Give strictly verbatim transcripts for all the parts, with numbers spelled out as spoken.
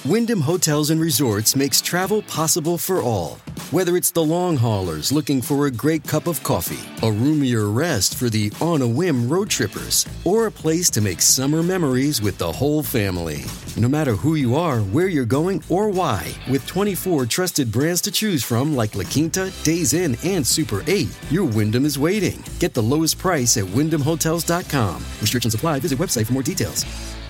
Wyndham Hotels and Resorts makes travel possible for all. Whether it's the long haulers looking for a great cup of coffee, a roomier rest for the on-a-whim road trippers, or a place to make summer memories with the whole family. No matter who you are, where you're going, or why, with twenty-four trusted brands to choose from like La Quinta, Days Inn, and Super eight, your Wyndham is waiting. Get the lowest price at wyndham hotels dot com. Restrictions apply. Visit website for more details.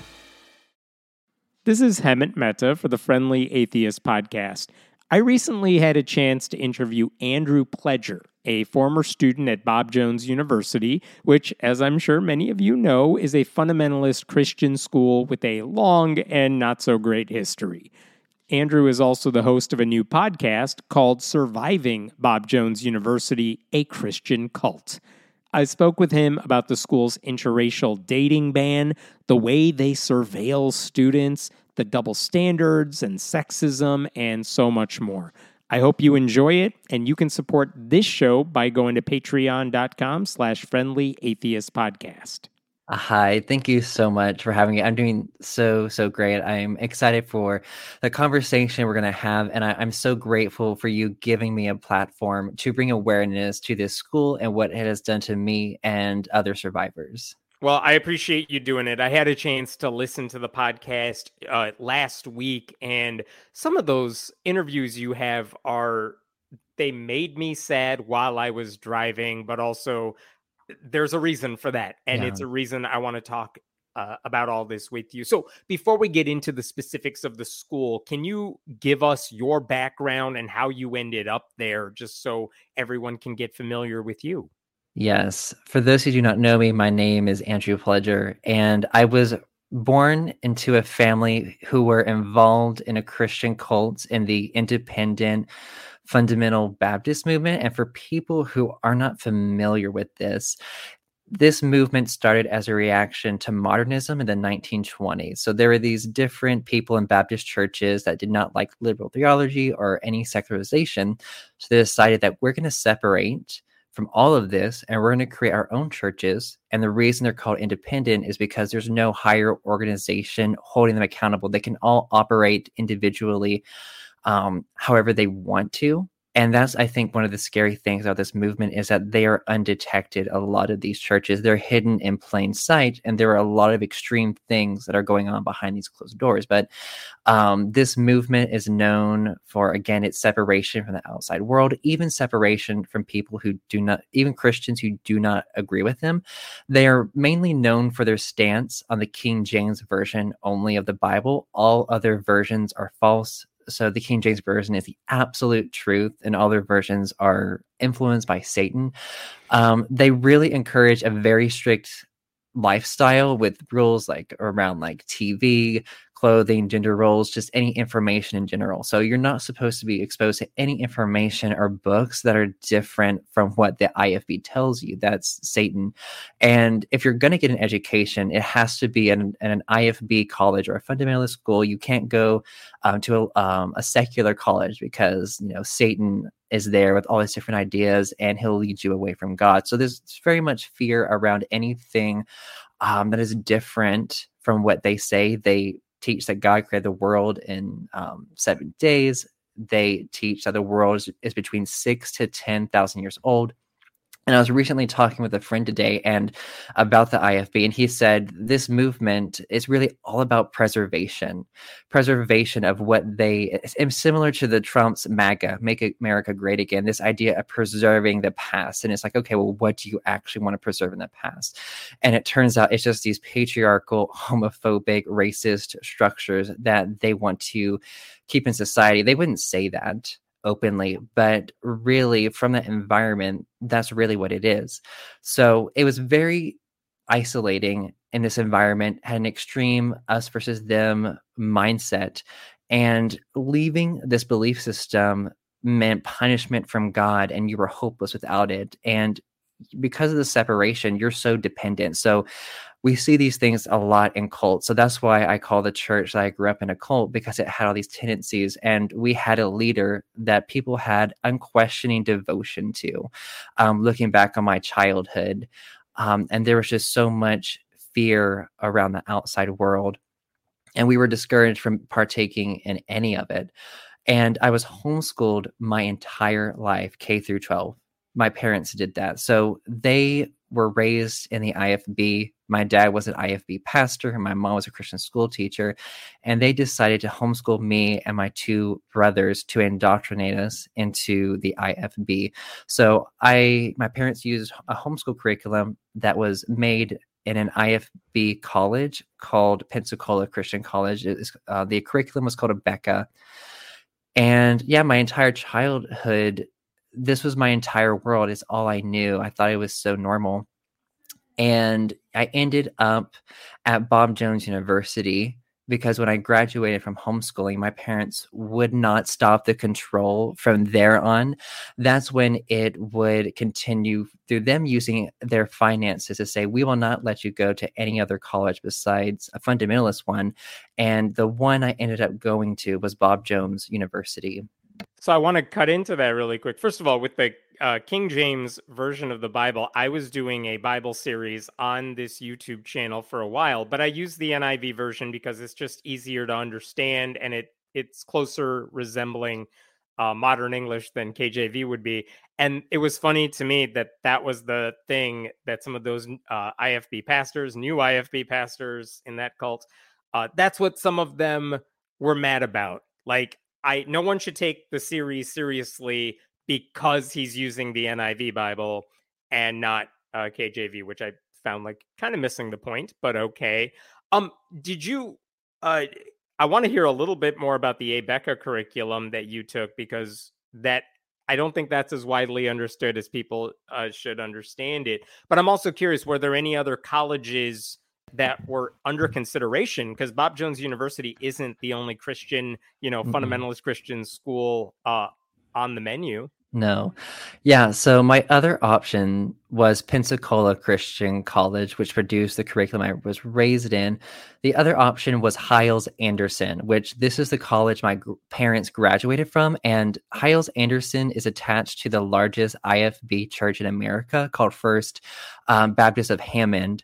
This is Hemant Mehta for the Friendly Atheist Podcast. I recently had a chance to interview Andrew Pledger, a former student at Bob Jones University, which, as I'm sure many of you know, is a fundamentalist Christian school with a long and not-so-great history. Andrew is also the host of a new podcast called Surviving Bob Jones University, a Christian Cult. I spoke with him about the school's interracial dating ban, the way they surveil students, the double standards and sexism, and so much more. I hope you enjoy it, and you can support this show by going to patreon.com slash friendly atheist podcast. Hi, thank you so much for having me. I'm doing so, so great. I'm excited for the conversation we're going to have, and I, I'm so grateful for you giving me a platform to bring awareness to this school and what it has done to me and other survivors. Well, I appreciate you doing it. I had a chance to listen to the podcast uh, last week, and some of those interviews you have are, they made me sad while I was driving, but also there's a reason for that. And Yeah. it's a reason I want to talk uh, about all this with you. So before we get into the specifics of the school, can you give us your background and how you ended up there, just so everyone can get familiar with you? Yes. For those who do not know me, my name is Andrew Pledger, and I was born into a family who were involved in a Christian cult in the independent fundamental Baptist movement. And for people who are not familiar with this, this movement started as a reaction to modernism in the nineteen twenties. So there were these different people in Baptist churches that did not like liberal theology or any secularization. So they decided that we're going to separate from all of this, and we're going to create our own churches. And the reason they're called independent is because there's no higher organization holding them accountable. They can all operate individually, um, however they want to. And that's, I think, one of the scary things about this movement is that they are undetected. A lot of these churches, they're hidden in plain sight, and there are a lot of extreme things that are going on behind these closed doors. But um, this movement is known for, again, its separation from the outside world, even separation from people who do not, even Christians who do not agree with them. They are mainly known for their stance on the King James Version only of the Bible. All other versions are false. So the King James Version is the absolute truth, and other versions are influenced by Satan. Um, they really encourage a very strict lifestyle with rules like around like T V, clothing, gender roles, just any information in general. So you're not supposed to be exposed to any information or books that are different from what the I F B tells you. That's Satan. And if you're going to get an education, it has to be in, in an I F B college or a fundamentalist school. You can't go um, to a, um, a secular college because, you know, Satan is there with all these different ideas and he'll lead you away from God. So there's very much fear around anything um, that is different from what they say. They teach that God created the world in um, seven days. They teach that the world is, is between six to ten thousand years old. And I was recently talking with a friend today and about the I F B, and he said this movement is really all about preservation, preservation of what they, it's similar to the Trump's MAGA, Make America Great Again, this idea of preserving the past. And it's like, okay, well, what do you actually want to preserve in the past? And it turns out it's just these patriarchal, homophobic, racist structures that they want to keep in society. They wouldn't say that openly, but really from that environment, that's really what it is. So it was very isolating in this environment, had an extreme us versus them mindset, and leaving this belief system meant punishment from God, and you were hopeless without it. And because of the separation, you're so dependent. So we see these things a lot in cults. So that's why I call the church that I grew up in a cult, because it had all these tendencies. And we had a leader that people had unquestioning devotion to, um, looking back on my childhood. Um, and there was just so much fear around the outside world. and we were discouraged from partaking in any of it. And I was homeschooled my entire life, K through twelve. My parents did that. So they were raised in the I F B. My dad was an I F B pastor, and my mom was a Christian school teacher. And they decided to homeschool me and my two brothers to indoctrinate us into the I F B. So I, my parents used a homeschool curriculum that was made in an I F B college called Pensacola Christian College. It was, uh, the curriculum was called a Becca. And yeah, my entire childhood, this was my entire world. It's all I knew. I thought it was so normal. And I ended up at Bob Jones University because when I graduated from homeschooling, my parents would not stop the control from there on. That's when it would continue through them using their finances to say, we will not let you go to any other college besides a fundamentalist one. And the one I ended up going to was Bob Jones University. So I want to cut into that really quick. First of all, with the uh, King James version of the Bible, I was doing a Bible series on this YouTube channel for a while, but I used the N I V version because it's just easier to understand, and it it's closer resembling uh, modern English than K J V would be. And it was funny to me that that was the thing that some of those uh, I F B pastors, new I F B pastors in that cult, uh, that's what some of them were mad about. Like, I no one should take the series seriously because he's using the N I V Bible and not uh, K J V, which I found like kind of missing the point, but okay. Um, did you? Uh, I want to hear a little bit more about the ABECA curriculum that you took, because that I don't think that's as widely understood as people uh, should understand it. But I'm also curious, were there any other colleges that were under consideration? Because Bob Jones University isn't the only Christian, you know, mm-hmm. fundamentalist Christian school uh, on the menu. No. Yeah. So my other option was Pensacola Christian College, which produced the curriculum I was raised in. The other option was Hyles-Anderson, which this is the college my gr- parents graduated from. And Hyles-Anderson is attached to the largest I F B church in America called First um, Baptist of Hammond.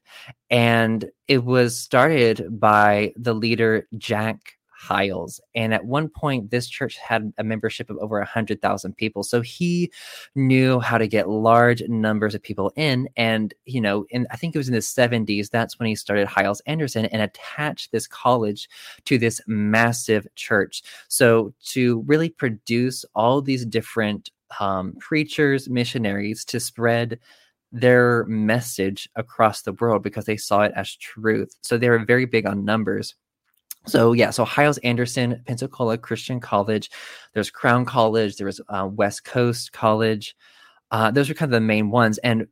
And it was started by the leader, Jack Hyles. And at one point, this church had a membership of over one hundred thousand people. So he knew how to get large numbers of people in. And, you know, in, I think it was in the seventies, that's when he started Hyles-Anderson and attached this college to this massive church. So to really produce all these different um, preachers, missionaries to spread their message across the world because they saw it as truth. So they were very big on numbers. So yeah, so Hyles-Anderson, Pensacola Christian College, there's Crown College, there was uh, West Coast College. Uh, those are kind of the main ones. And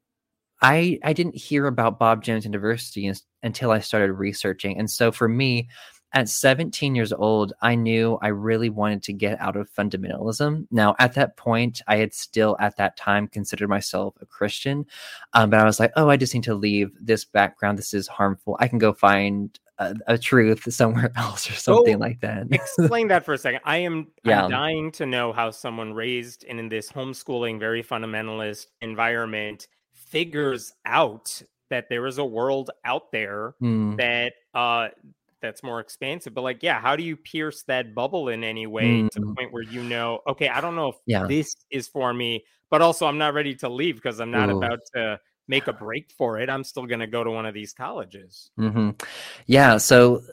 I I didn't hear about Bob Jones University in, until I started researching. And so for me, at seventeen years old, I knew I really wanted to get out of fundamentalism. Now, at that point, I had still at that time considered myself a Christian. Um, but I was like, oh, I just need to leave this background. This is harmful. I can go find a, a truth somewhere else or something oh, like that. Explain that for a second. I am yeah. I'm dying to know how someone raised in, in this homeschooling, very fundamentalist environment figures out that there is a world out there mm. that uh, that's more expansive. But like, yeah, how do you pierce that bubble in any way mm. to the point where you know, okay, I don't know if yeah. this is for me, but also I'm not ready to leave because I'm not Ooh. about to make a break for it. I'm still going to go to one of these colleges. Mm-hmm. Yeah. So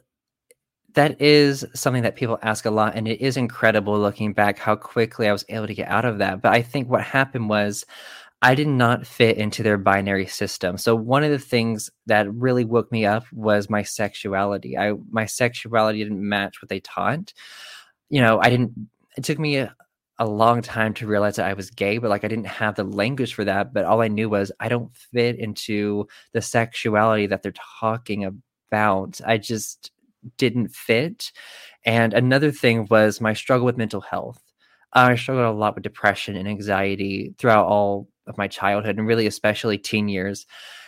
that is something that people ask a lot. And it is incredible looking back how quickly I was able to get out of that. But I think what happened was I did not fit into their binary system. So one of the things that really woke me up was my sexuality. I my sexuality didn't match what they taught. You know, I didn't, it took me a, a long time to realize that I was gay, but like I didn't have the language for that. But all I knew was I don't fit into the sexuality that they're talking about. I just didn't fit. And another thing was my struggle with mental health. I struggled a lot with depression and anxiety throughout all of my childhood and really especially teen years.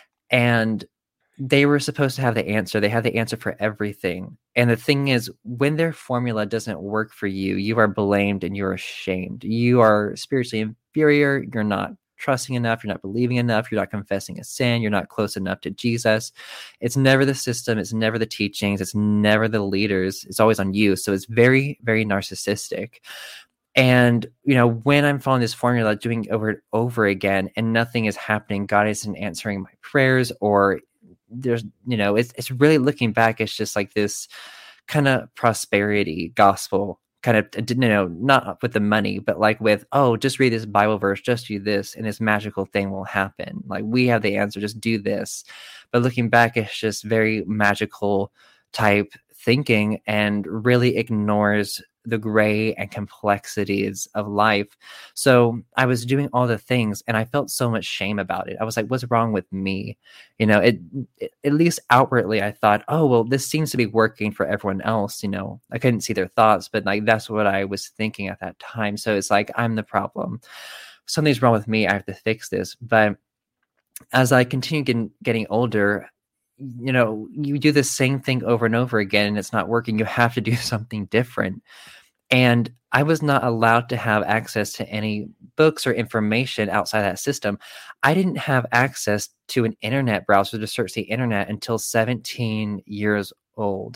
And they were supposed to have the answer. They had the answer for everything. And the thing is, when their formula doesn't work for you, you are blamed and you're ashamed. You are spiritually inferior. You're not trusting enough, you're not believing enough, you're not confessing a sin, you're not close enough to Jesus. It's never the system, it's never the teachings, it's never the leaders, it's always on you. So it's very, very narcissistic. And, you know, when I'm following this formula, doing over and over again, and nothing is happening, God isn't answering my prayers, or there's, you know, it's it's really, looking back, it's just like this kind of prosperity gospel, kind of, you know, not with the money, but like with, oh, just read this Bible verse, just do this, and this magical thing will happen. Like, we have the answer, just do this. But looking back, it's just very magical type thinking, and really ignores the gray and complexities of life. So I was doing all the things, and I felt so much shame about it. I was like, what's wrong with me? You know, it, it at least outwardly, I thought, oh, well, this seems to be working for everyone else. You know, I couldn't see their thoughts, but like, that's what I was thinking at that time. So it's like, I'm the problem. Something's wrong with me. I have to fix this. But as I continue getting, getting older, you know, you do the same thing over and over again, and it's not working. You have to do something different. And I was not allowed to have access to any books or information outside that system. I didn't have access to an internet browser to search the internet until seventeen years old.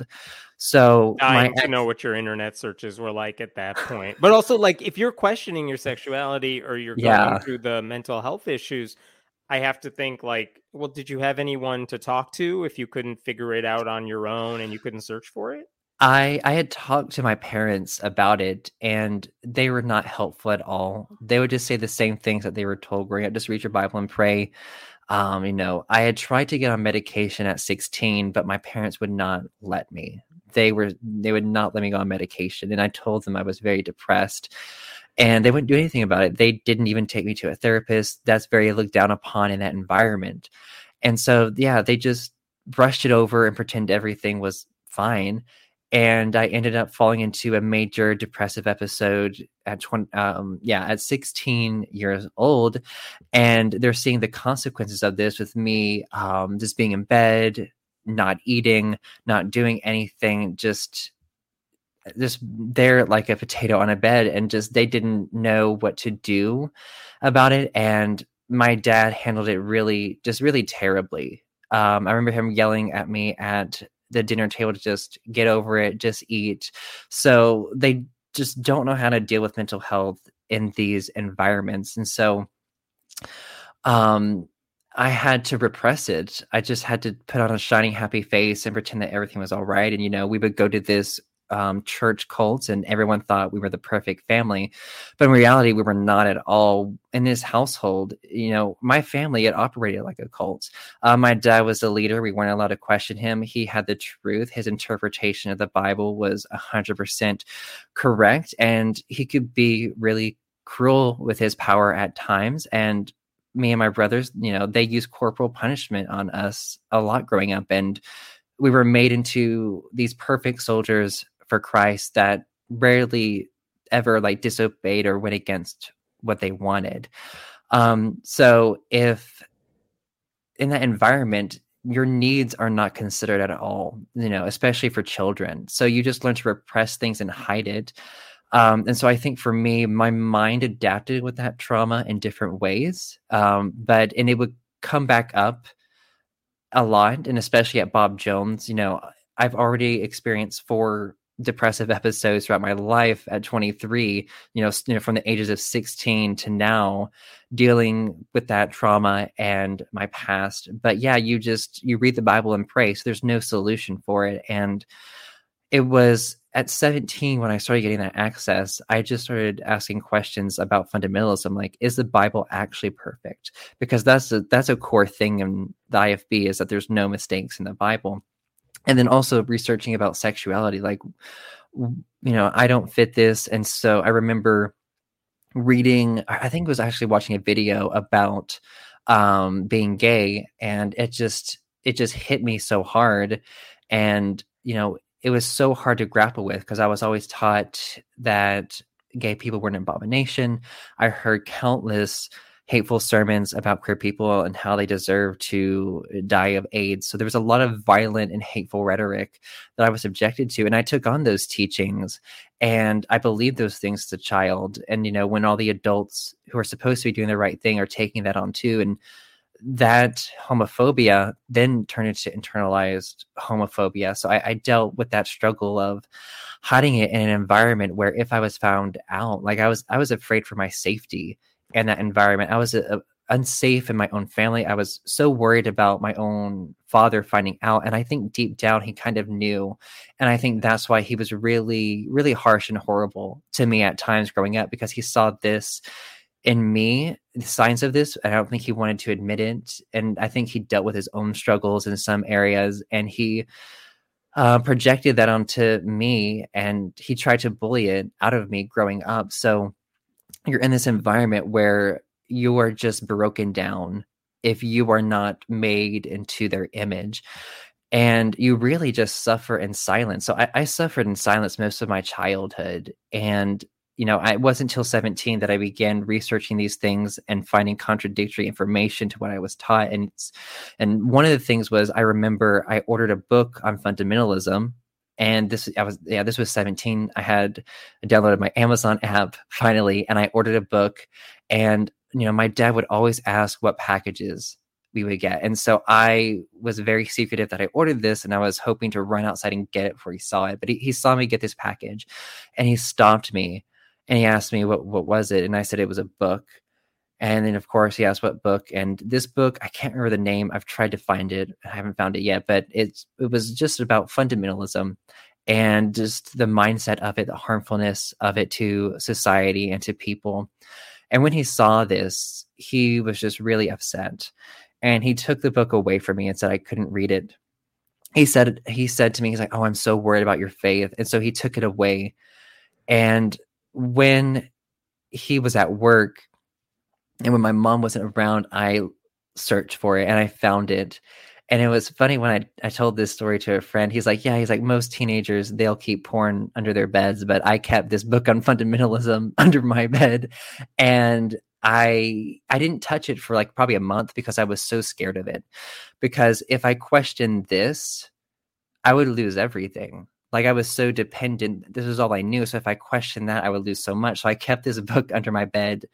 So dying my to know what your internet searches were like at that point. But also, like, if you're questioning your sexuality, or you're going Yeah. through the mental health issues, I have to think, like, well, did you have anyone to talk to if you couldn't figure it out on your own and you couldn't search for it? I I had talked to my parents about it, and they were not helpful at all. They would just say the same things that they were told growing up: just read your Bible and pray. Um, you know, I had tried to get on medication at sixteen, but my parents would not let me. They were they would not let me go on medication, and I told them I was very depressed, and they wouldn't do anything about it. They didn't even take me to a therapist. That's very looked down upon in that environment. And so, yeah, they just brushed it over and pretend everything was fine. And I ended up falling into a major depressive episode at twenty, um, yeah, at sixteen years old. And they're seeing the consequences of this with me, um, just being in bed, not eating, not doing anything, just just there like a potato on a bed, and just they didn't know what to do about it. And my dad handled it really, just really terribly. Um, I remember him yelling at me at the dinner table to just get over it, just eat. So they just don't know how to deal with mental health in these environments. And so um, I had to repress it. I just had to put on a shining, happy face and pretend that everything was all right. And, you know, we would go to this um, church cults, and everyone thought we were the perfect family. But in reality, we were not at all. In this household, you know, my family, it operated like a cult. Uh, my dad was the leader. We weren't allowed to question him. He had the truth. His interpretation of the Bible was one hundred percent correct. And he could be really cruel with his power at times. And me and my brothers, you know, they used corporal punishment on us a lot growing up. And we were made into these perfect soldiers for Christ that rarely ever like disobeyed or went against what they wanted. Um, so if in that environment, your needs are not considered at all, you know, especially for children. So you just learn to repress things and hide it. Um, and so I think for me, my mind adapted with that trauma in different ways. Um, but, and it would come back up a lot. And especially at Bob Jones, you know, I've already experienced four depressive episodes throughout my life at twenty-three, you know, you know, from the ages of sixteen to now, dealing with that trauma and my past. But yeah, you just, you read the Bible and pray. So there's no solution for it. And it was at seventeen when I started getting that access, I just started asking questions about fundamentalism. Like, is the Bible actually perfect? Because that's a, that's a core thing in the I F B, is that there's no mistakes in the Bible. And then also researching about sexuality, like, you know, I don't fit this. And so I remember reading, I think it was actually watching a video about um, being gay, and it just, it just hit me so hard. And, you know, it was so hard to grapple with, because I was always taught that gay people were an abomination. I heard countless hateful sermons about queer people and how they deserve to die of AIDS. So there was a lot of violent and hateful rhetoric that I was subjected to. And I took on those teachings and I believed those things as a child. And, you know, when all the adults who are supposed to be doing the right thing are taking that on too. And that homophobia then turned into internalized homophobia. So I, I dealt with that struggle of hiding it in an environment where if I was found out, like I was, I was afraid for my safety in that environment. I was a, a, unsafe in my own family. I was so worried about my own father finding out. And I think deep down he kind of knew. And I think that's why he was really, really harsh and horrible to me at times growing up, because he saw this in me, the signs of this. I don't think he wanted to admit it. And I think he dealt with his own struggles in some areas, and he uh, projected that onto me, and he tried to bully it out of me growing up. So you're in this environment where you are just broken down if you are not made into their image. And you really just suffer in silence. So I, I suffered in silence most of my childhood. And you know, I, it wasn't until seventeen that I began researching these things and finding contradictory information to what I was taught. And it's, and one of the things was, I remember I ordered a book on fundamentalism, and this I was yeah this was seventeen. I had I downloaded my Amazon app finally, and I ordered a book. And you know, my dad would always ask what packages we would get, and so I was very secretive that I ordered this, and I was hoping to run outside and get it before he saw it. But he, he saw me get this package, and he stopped me. And he asked me, what, what was it? And I said it was a book. And then, of course, he asked what book. And this book, I can't remember the name. I've tried to find it. I haven't found it yet. But it's it was just about fundamentalism and just the mindset of it, the harmfulness of it to society and to people. And when he saw this, he was just really upset. And he took the book away from me and said I couldn't read it. He said, he said to me, he's like, oh, I'm so worried about your faith. And so he took it away. And when he was at work and when my mom wasn't around, I searched for it and I found it. And it was funny when I, I told this story to a friend. He's like, yeah, he's like, most teenagers, they'll keep porn under their beds, but I kept this book on fundamentalism under my bed. And I I didn't touch it for like probably a month because I was so scared of it. Because if I questioned this, I would lose everything. Like I was so dependent. This was all I knew. So if I questioned that, I would lose so much. So I kept this book under my bed.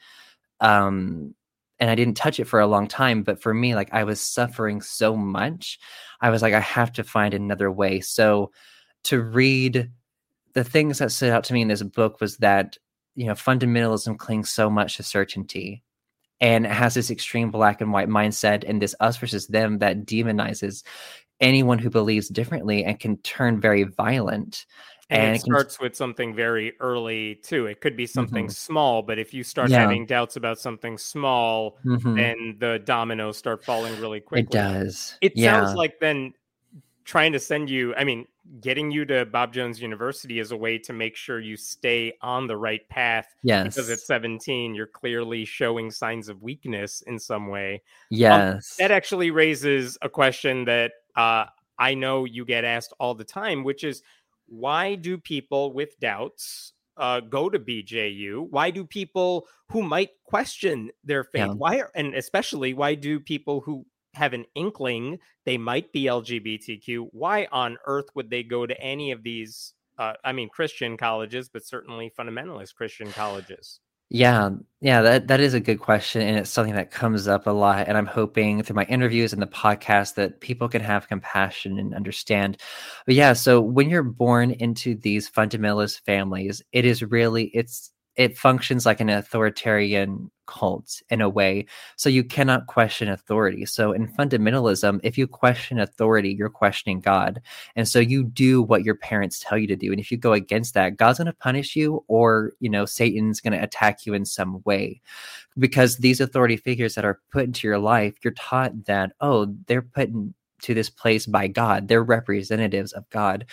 Um, and I didn't touch it for a long time. But for me, like I was suffering so much. I was like, I have to find another way. So to read the things that stood out to me in this book was that, you know, fundamentalism clings so much to certainty. And it has this extreme black and white mindset and this us versus them that demonizes anyone who believes differently and can turn very violent. And, and it, it can, starts with something very early too. It could be something mm-hmm. small, but if you start yeah. having doubts about something small, mm-hmm. then the dominoes start falling really quickly. It does. It yeah. sounds like then trying to send you, I mean, getting you to Bob Jones University is a way to make sure you stay on the right path. Yes. Because at seventeen, you're clearly showing signs of weakness in some way. Yes. Um, that actually raises a question that uh, I know you get asked all the time, which is, why do people with doubts uh, go to B J U? Why do people who might question their faith, Yeah. why, are, and especially why do people who have an inkling they might be L G B T Q, why on earth would they go to any of these, uh, I mean, Christian colleges, but certainly fundamentalist Christian colleges? Yeah, yeah, that, that is a good question. And it's something that comes up a lot. And I'm hoping through my interviews and the podcast that people can have compassion and understand. But yeah, so when you're born into these fundamentalist families, it is really, it's, it functions like an authoritarian cult in a way. So you cannot question authority. So in fundamentalism, if you question authority, you're questioning God. And so you do what your parents tell you to do. And if you go against that, God's going to punish you, or, you know, Satan's going to attack you in some way. Because these authority figures that are put into your life, you're taught that, oh, they're put in to this place by God. They're representatives of God.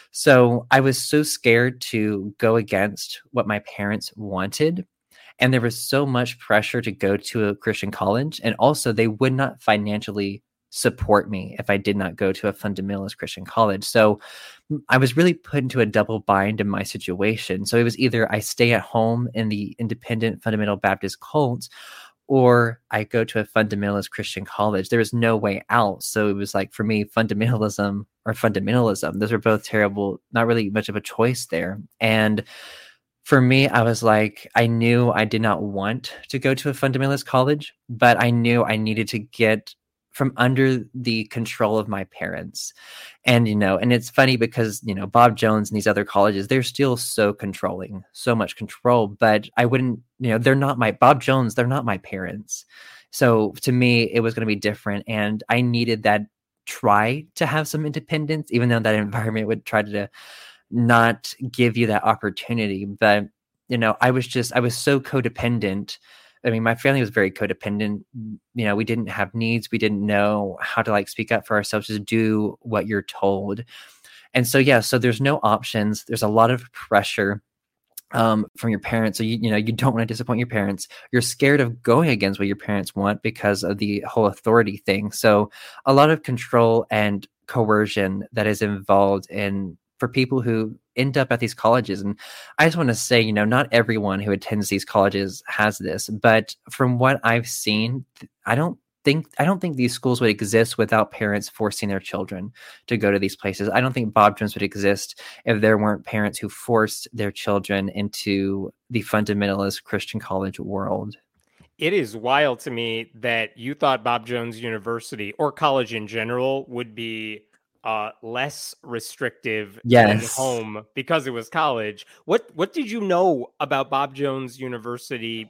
So I was so scared to go against what my parents wanted. And there was so much pressure to go to a Christian college. And also they would not financially support me if I did not go to a fundamentalist Christian college. So I was really put into a double bind in my situation. So it was either I stay at home in the independent fundamental Baptist cult, or I go to a fundamentalist Christian college. There was no way out. So it was like, for me, fundamentalism or fundamentalism, those were both terrible, not really much of a choice there. And for me, I was like, I knew I did not want to go to a fundamentalist college, but I knew I needed to get from under the control of my parents. And, you know, and it's funny because, you know, Bob Jones and these other colleges, they're still so controlling, so much control, but I wouldn't, you know, they're not my Bob Jones. They're not my parents. So to me, it was going to be different. And I needed that try to have some independence, even though that environment would try to not give you that opportunity. But, you know, I was just, I was so codependent. I mean, my family was very codependent. You know, we didn't have needs. We didn't know how to like speak up for ourselves, just do what you're told. And so, yeah, so there's no options. There's a lot of pressure um, from your parents. So, you, you know, you don't want to disappoint your parents. You're scared of going against what your parents want because of the whole authority thing. So a lot of control and coercion that is involved in for people who end up at these colleges. And I just want to say, you know, not everyone who attends these colleges has this, but from what I've seen, I don't think, I don't think these schools would exist without parents forcing their children to go to these places. I don't think Bob Jones would exist if there weren't parents who forced their children into the fundamentalist Christian college world. It is wild to me that you thought Bob Jones University or college in general would be uh, less restrictive yes. than home because it was college. What what did you know about Bob Jones University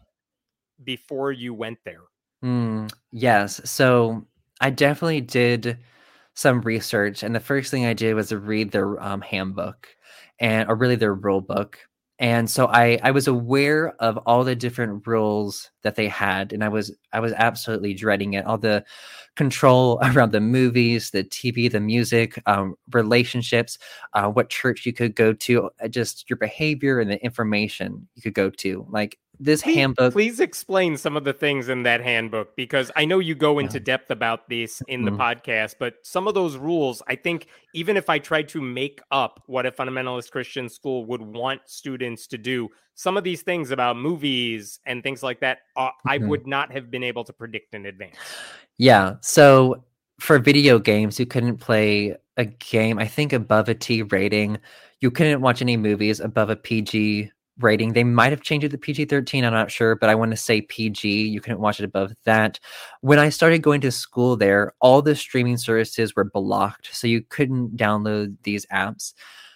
before you went there? Mm, yes. So I definitely did some research, and the first thing I did was to read their um, handbook and or really their rule book. And so I, I was aware of all the different rules that they had, and I was I was absolutely dreading it. All the control around the movies, the T V, the music, um, relationships, uh, what church you could go to, uh, just your behavior and the information you could go to. Like this please, handbook. Please explain some of the things in that handbook, because I know you go into depth about this in mm-hmm. the podcast, but some of those rules, I think even if I tried to make up what a fundamentalist Christian school would want students to do, some of these things about movies and things like that, uh, mm-hmm. I would not have been able to predict in advance. Yeah. So for video games, you couldn't play a game, I think, above a T rating. You couldn't watch any movies above a P G rating. They might have changed it to P G thirteen. I'm not sure, but I want to say P G. You couldn't watch it above that. When I started going to school there, all the streaming services were blocked, so you couldn't download these apps.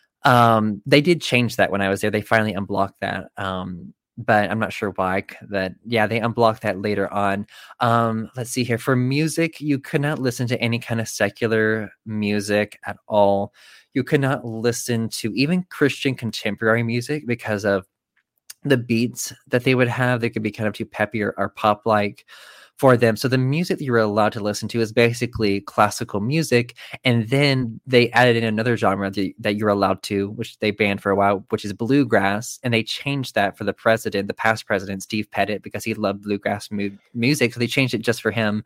Um, they did change that when I was there. They finally unblocked that. Um, but I'm not sure why. That yeah, they unblocked that later on. Um, let's see here. For music, you could not listen to any kind of secular music at all. You could not listen to even Christian contemporary music because of the beats that they would have. They could be kind of too peppy or, or pop-like for them. So the music that you were allowed to listen to is basically classical music. And then they added in another genre that, that you're allowed to, which they banned for a while, which is bluegrass. And they changed that for the president, the past president, Steve Pettit, because he loved bluegrass mu- music. So they changed it just for him.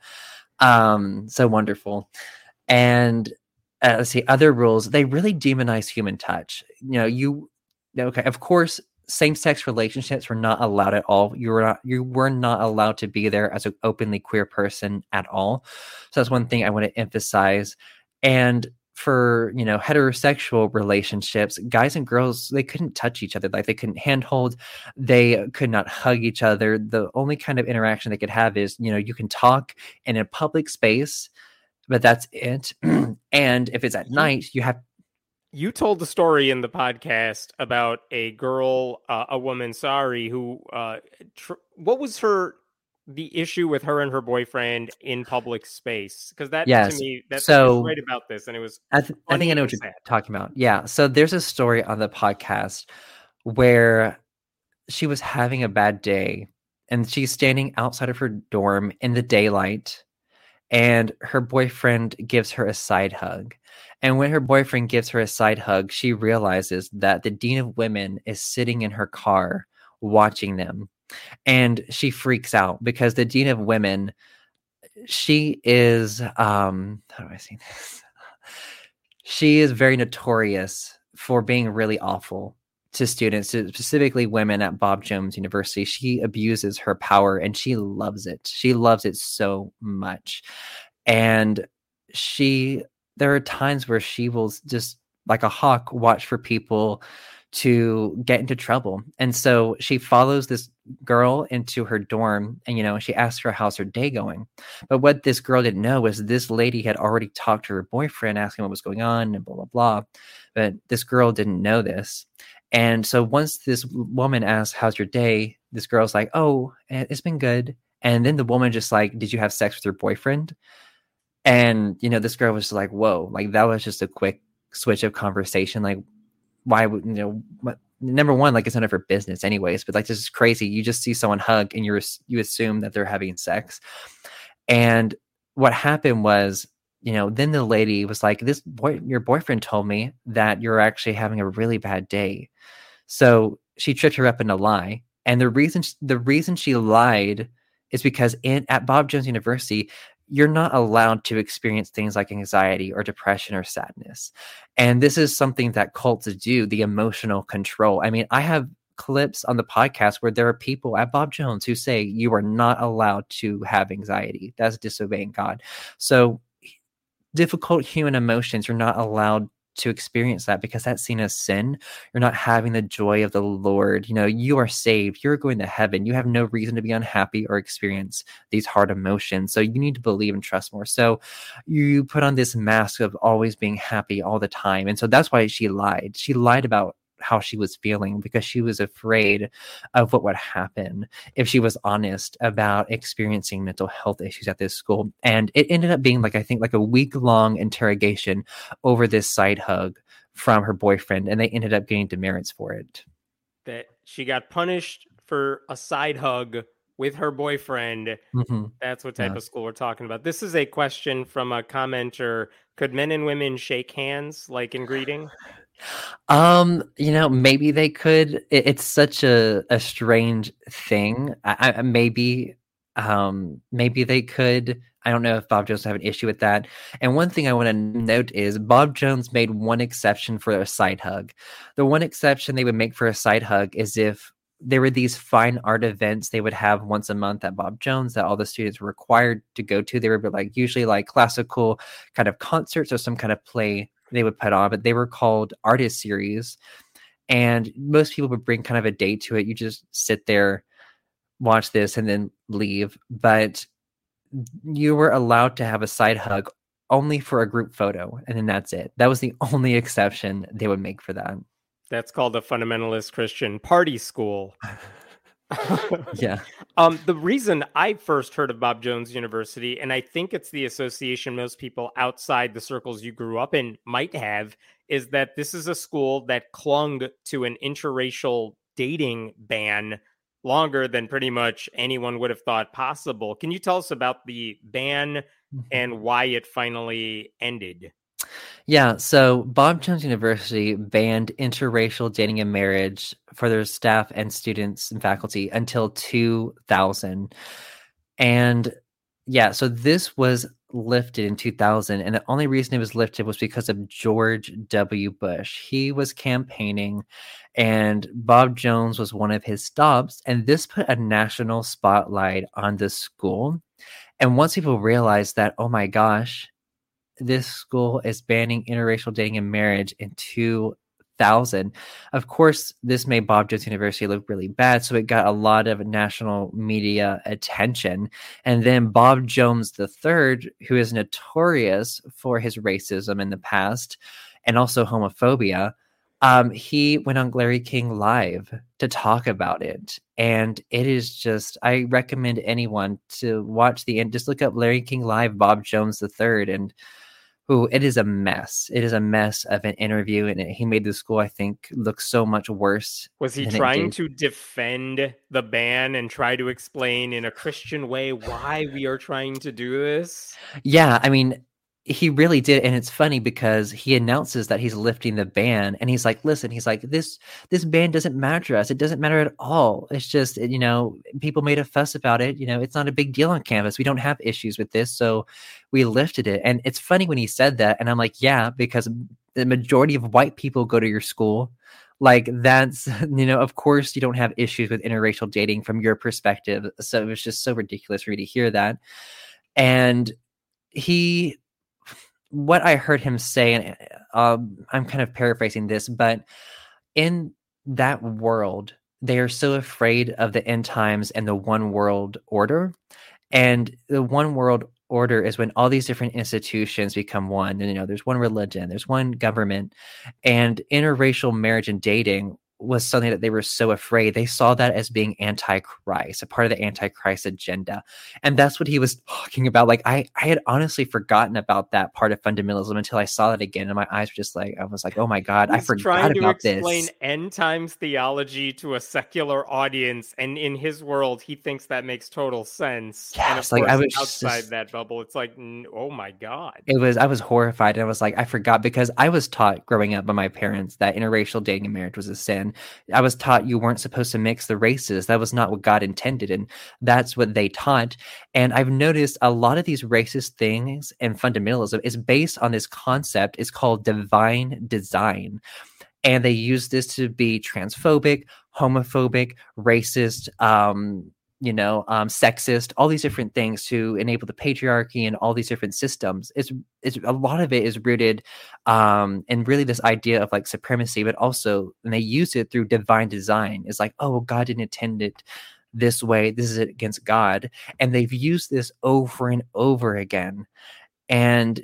Um, so wonderful. And uh, let's see, other rules, they really demonize human touch. You know, you, okay, of course, same-sex relationships were not allowed at all. You were not, you were not allowed to be there as an openly queer person at all. So that's one thing I want to emphasize. And for, you know, heterosexual relationships, guys and girls, they couldn't touch each other. Like they couldn't handhold. They could not hug each other. The only kind of interaction they could have is, you know, you can talk in a public space, but that's it. And if it's at night, you have You told the story in the podcast about a girl, uh, a woman, sorry, who, uh, tr- what was her, the issue with her and her boyfriend in public space? Because that, yes. to me, that's so, right about this. And it was, I, th- I think I know what you're sad. talking about. Yeah. So there's a story on the podcast where she was having a bad day and she's standing outside of her dorm in the daylight and her boyfriend gives her a side hug. And when her boyfriend gives her a side hug, she realizes that the dean of women is sitting in her car watching them. And she freaks out because the dean of women, she is, um, how do I say this? She is very notorious for being really awful to students, specifically women at Bob Jones University. She abuses her power and she loves it. She loves it so much. And she, there are times where she will just, like a hawk, watch for people to get into trouble. And so she follows this girl into her dorm and, you know, she asks her, how's her day going? But what this girl didn't know was this lady had already talked to her boyfriend, asking what was going on and blah, blah, blah. But this girl didn't know this. And so once this woman asks, how's your day? This girl's like, oh, it's been good. And then the woman just like, did you have sex with your boyfriend? And, you know, this girl was like, whoa, like that was just a quick switch of conversation. Like, why would, you know, what, number one, like it's none of her business anyways, but like this is crazy. You just see someone hug and you're, you assume that they're having sex. And what happened was, you know, then the lady was like, this boy, your boyfriend told me that you're actually having a really bad day. So she tripped her up in a lie. And the reason, the reason she lied is because in, at Bob Jones University, you're not allowed to experience things like anxiety or depression or sadness. And this is something that cults do, the emotional control. I mean, I have clips on the podcast where there are people at Bob Jones who say you are not allowed to have anxiety. That's disobeying God. So difficult human emotions, you're not allowed to experience that because that's seen as sin. You're not having the joy of the Lord. You know, you are saved. You're going to heaven. You have no reason to be unhappy or experience these hard emotions. So you need to believe and trust more. So you put on this mask of always being happy all the time. And so that's why she lied. She lied about how she was feeling because she was afraid of what would happen if she was honest about experiencing mental health issues at this school. And it ended up being like, I think like a week long interrogation over this side hug from her boyfriend. And they ended up getting demerits for it. That she got punished for a side hug with her boyfriend. Mm-hmm. That's what type yeah. of school we're talking about. This is a question from a commenter. Could men and women shake hands like in greeting? Um, you know, maybe they could. It, it's such a, a strange thing. I, I, maybe, um, maybe they could. I don't know if Bob Jones have an issue with that. And one thing I want to note is Bob Jones made one exception for a side hug. The one exception they would make for a side hug is if there were these fine art events they would have once a month at Bob Jones that all the students were required to go to. They were like usually like classical kind of concerts or some kind of play they would put on, but they were called artist series. And most people would bring kind of a date to it. You just sit there, watch this, and then leave. But you were allowed to have a side hug only for a group photo. And then that's it. That was the only exception they would make for that. That's called a fundamentalist Christian party school. Yeah. Um, the reason I first heard of Bob Jones University, and I think it's the association most people outside the circles you grew up in might have, is that this is a school that clung to an interracial dating ban longer than pretty much anyone would have thought possible. Can you tell us about the ban mm-hmm. and why it finally ended? Yeah, so Bob Jones University banned interracial dating and marriage for their staff and students and faculty until two thousand. And yeah, so this was lifted in two thousand. And the only reason it was lifted was because of George W. Bush. He was campaigning and Bob Jones was one of his stops. And this put a national spotlight on the school. And once people realized that, oh my gosh, this school is banning interracial dating and marriage in two thousand. Of course, this made Bob Jones University look really bad, so it got a lot of national media attention. And then Bob Jones the third, who is notorious for his racism in the past and also homophobia, um, he went on Larry King Live to talk about it. And it is just, I recommend anyone to watch the end. Just look up Larry King Live, Bob Jones the third, and Ooh, it is a mess. It is a mess of an interview, and it, he made the school, I think, look so much worse. Was he trying to defend the ban and try to explain in a Christian way why we are trying to do this? Yeah, I mean, he really did, and it's funny because he announces that he's lifting the ban, and he's like, listen, he's like, this this ban doesn't matter to us. It doesn't matter at all. It's just, you know, people made a fuss about it. You know, it's not a big deal on campus. We don't have issues with this, so we lifted it. And it's funny when he said that, and I'm like, yeah, because the majority of white people go to your school. Like that's, you know, of course you don't have issues with interracial dating from your perspective. So it was just so ridiculous for me to hear that. And he, what I heard him say, and um, I'm kind of paraphrasing this, but in that world, they are so afraid of the end times and the one world order. And the one world order is when all these different institutions become one. And, you know, there's one religion, there's one government, and interracial marriage and dating was something that they were so afraid. They saw that as being anti-Christ, a part of the anti-Christ agenda. And that's what he was talking about. Like, I, I had honestly forgotten about that part of fundamentalism until I saw that again. And my eyes were just like, I was like, oh my God, He's I forgot trying to about explain this. end times theology to a secular audience. And in his world, he thinks that makes total sense. Yes, and of like course, I was outside just, that bubble, it's like, oh my God. It was, I was horrified. And I was like, I forgot, because I was taught growing up by my parents that interracial dating and marriage was a sin. I was taught you weren't supposed to mix the races. That was not what God intended. And that's what they taught. And I've noticed a lot of these racist things and fundamentalism is based on this concept. It's called divine design. And they use this to be transphobic, homophobic, racist, um, you know, um, sexist, all these different things to enable the patriarchy and all these different systems. It's, it's a lot of it is rooted um, in really this idea of like supremacy, but also, and they use it through divine design. It's like, oh, God didn't intend it this way. This is against God. And they've used this over and over again. And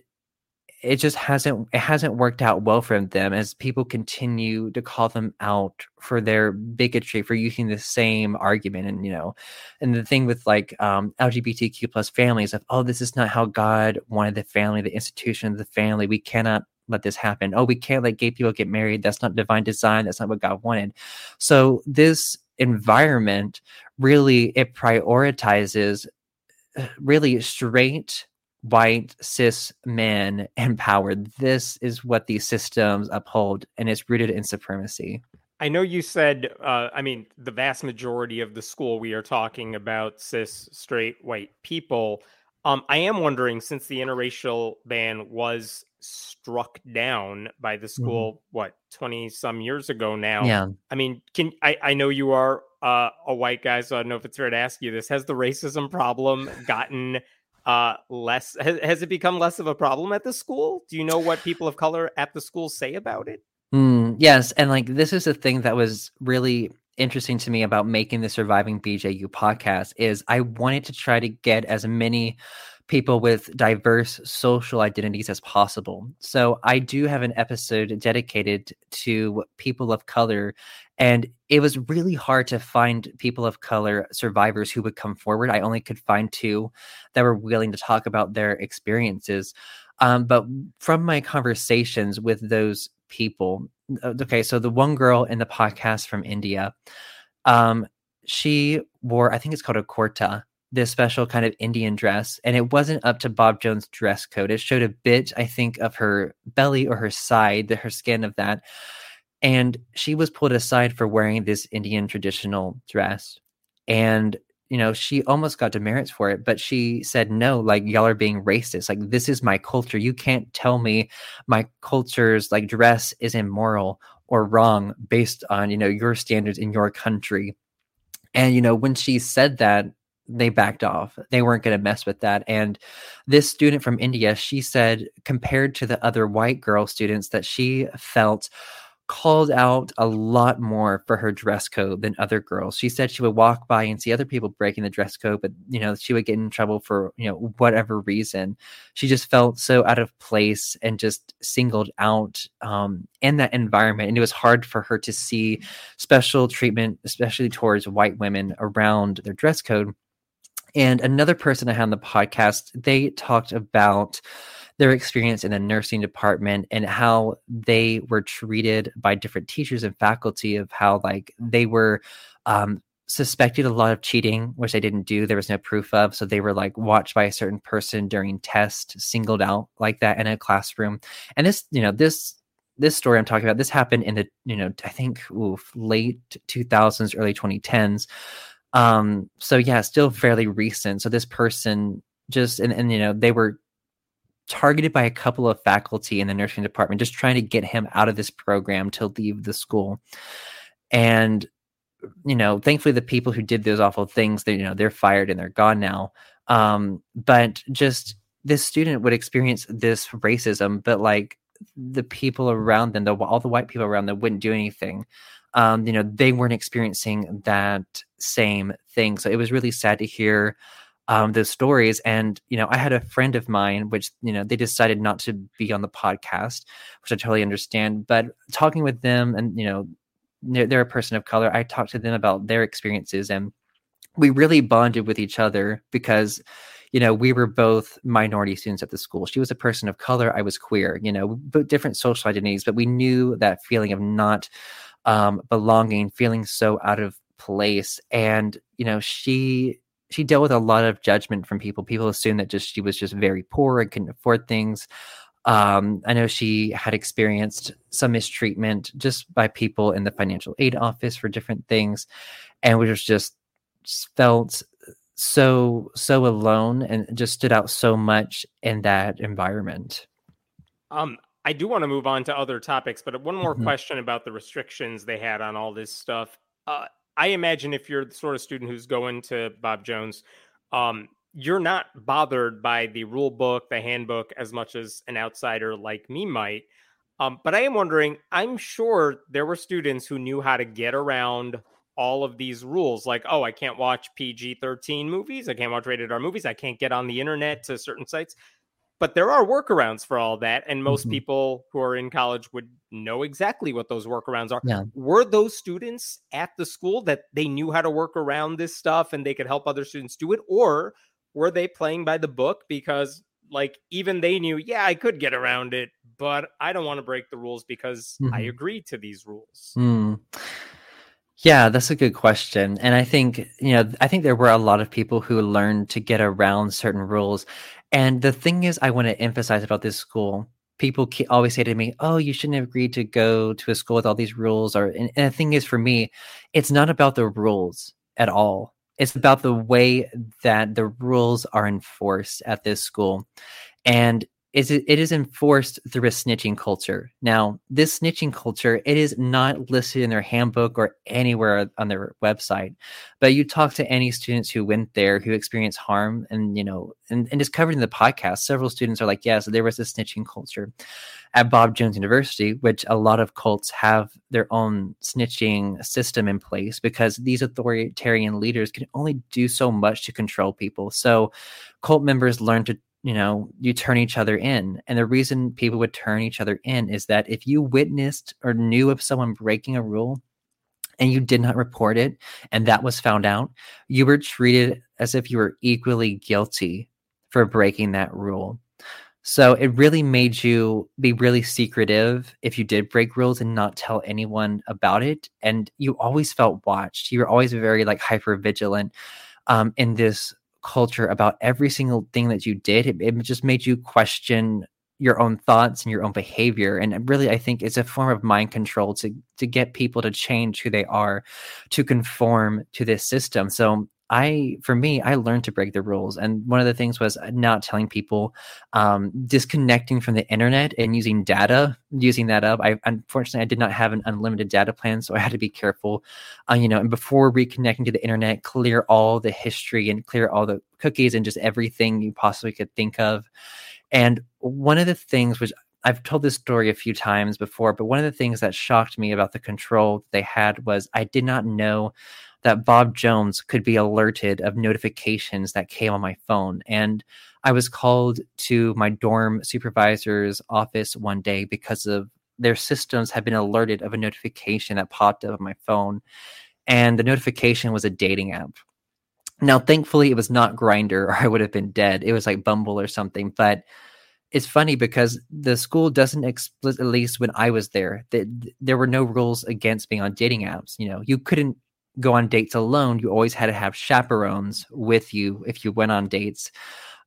it just hasn't it hasn't worked out well for them, as people continue to call them out for their bigotry, for using the same argument. And, you know, and the thing with like um, L G B T Q plus families of, oh, this is not how God wanted the family, the institution of the family. We cannot let this happen. Oh, we can't let gay people get married. That's not divine design. That's not what God wanted. So this environment really, it prioritizes really straight white cis men empowered. This is what these systems uphold, and it's rooted in supremacy. I know you said, uh, I mean, the vast majority of the school, we are talking about cis, straight, white people. Um, I am wondering, since the interracial ban was struck down by the school, mm-hmm. what, twenty some years ago now? Yeah. I mean, can I, I know you are uh, a white guy, so I don't know if it's fair to ask you this. Has the racism problem gotten uh, less? Has, has it become less of a problem at the school? Do you know what people of color at the school say about it? Mm, yes. And like, this is the thing that was really interesting to me about making the Surviving B J U podcast, is I wanted to try to get as many people with diverse social identities as possible. So I do have an episode dedicated to people of color, and it was really hard to find people of color survivors who would come forward. I only could find two that were willing to talk about their experiences. Um, but from my conversations with those people, okay, so the one girl in the podcast from India, um, she wore, I think it's called a kurta, this special kind of Indian dress, and it wasn't up to Bob Jones' dress code. It showed a bit, I think, of her belly or her side, the, her skin of that. And she was pulled aside for wearing this Indian traditional dress. And, you know, she almost got demerits for it, but she said, no, like, y'all are being racist. Like, this is my culture. You can't tell me my culture's like dress is immoral or wrong based on, you know, your standards in your country. And, you know, when she said that, they backed off. They weren't going to mess with that. And this student from India, she said, compared to the other white girl students, that she felt called out a lot more for her dress code than other girls. She said she would walk by and see other people breaking the dress code, but, you know, she would get in trouble for, you know, whatever reason. She just felt so out of place and just singled out um, in that environment. And it was hard for her to see special treatment, especially towards white women, around their dress code. And another person I had on the podcast, they talked about their experience in the nursing department and how they were treated by different teachers and faculty, of how like they were um, suspected a lot of cheating, which they didn't do. There was no proof of. So they were like watched by a certain person during tests, singled out like that in a classroom. And this, you know, this this story I'm talking about, this happened in the, you know, I think oof, late two thousands, early twenty tens. Um, so yeah, still fairly recent. So this person just, and, and, you know, they were targeted by a couple of faculty in the nursing department, just trying to get him out of this program to leave the school. And, you know, thankfully the people who did those awful things, they, you know, they're fired and they're gone now. Um, but just this student would experience this racism, but like the people around them, the, all the white people around them wouldn't do anything. Um, you know, they weren't experiencing that same thing. So it was really sad to hear um, those stories. And, you know, I had a friend of mine, which, you know, they decided not to be on the podcast, which I totally understand. But talking with them and, you know, they're, they're a person of color, I talked to them about their experiences, and we really bonded with each other because, you know, we were both minority students at the school. She was a person of color. I was queer, you know, but different social identities, but we knew that feeling of not um, belonging, feeling so out of place. And, you know, she, she dealt with a lot of judgment from people. People assumed that just, she was just very poor and couldn't afford things. Um, I know she had experienced some mistreatment just by people in the financial aid office for different things. And we was just felt so so alone and just stood out so much in that environment. Um, I do want to move on to other topics, but one more Mm-hmm. question about the restrictions they had on all this stuff. Uh, I imagine if you're the sort of student who's going to Bob Jones, um, you're not bothered by the rule book, the handbook, as much as an outsider like me might. Um, but I am wondering, I'm sure there were students who knew how to get around all of these rules, like, oh, I can't watch P G thirteen movies, I can't watch rated R movies, I can't get on the internet to certain sites. But there are workarounds for all that, and most Mm-hmm. people who are in college would know exactly what those workarounds are. Yeah. Were those students at the school that they knew how to work around this stuff and they could help other students do it? Or were they playing by the book because, like, even they knew, yeah, I could get around it, but I don't want to break the rules because Mm-hmm. I agree to these rules? Mm. Yeah, that's a good question. And I think, you know, I think there were a lot of people who learned to get around certain rules. And the thing is, I want to emphasize about this school, people ke- always say to me, oh, you shouldn't have agreed to go to a school with all these rules. Or, and, and the thing is, for me, it's not about the rules at all. It's about the way that the rules are enforced at this school. And is it, it is enforced through a snitching culture. Now, this snitching culture, it is not listed in their handbook or anywhere on their website. But you talk to any students who went there, who experienced harm, and, you know, and, and it's covered in the podcast. Several students are like, yes, there was a snitching culture at Bob Jones University, which a lot of cults have their own snitching system in place because these authoritarian leaders can only do so much to control people. So cult members learn to, you know, you turn each other in. And the reason people would turn each other in is that if you witnessed or knew of someone breaking a rule and you did not report it, and that was found out, you were treated as if you were equally guilty for breaking that rule. So it really made you be really secretive if you did break rules and not tell anyone about it. And you always felt watched. You were always very like hyper vigilant um, in this culture about every single thing that you did. It, it just made you question your own thoughts and your own behavior. And really, I think it's a form of mind control to to get people to change who they are, to conform to this system. So I, for me, I learned to break the rules. And one of the things was not telling people, um, disconnecting from the internet and using data, using that up. I, unfortunately, I did not have an unlimited data plan, so I had to be careful, uh, you know, and before reconnecting to the internet, clear all the history and clear all the cookies and just everything you possibly could think of. And one of the things which I've told this story a few times before, but one of the things that shocked me about the control they had was I did not know that Bob Jones could be alerted of notifications that came on my phone. And I was called to my dorm supervisor's office one day because of their systems had been alerted of a notification that popped up on my phone. And the notification was a dating app. Now, thankfully, it was not Grindr or I would have been dead. It was like Bumble or something. But it's funny because the school doesn't explicitly, at least when I was there, that there were no rules against being on dating apps. You know, you couldn't go on dates alone. You always had to have chaperones with you if you went on dates.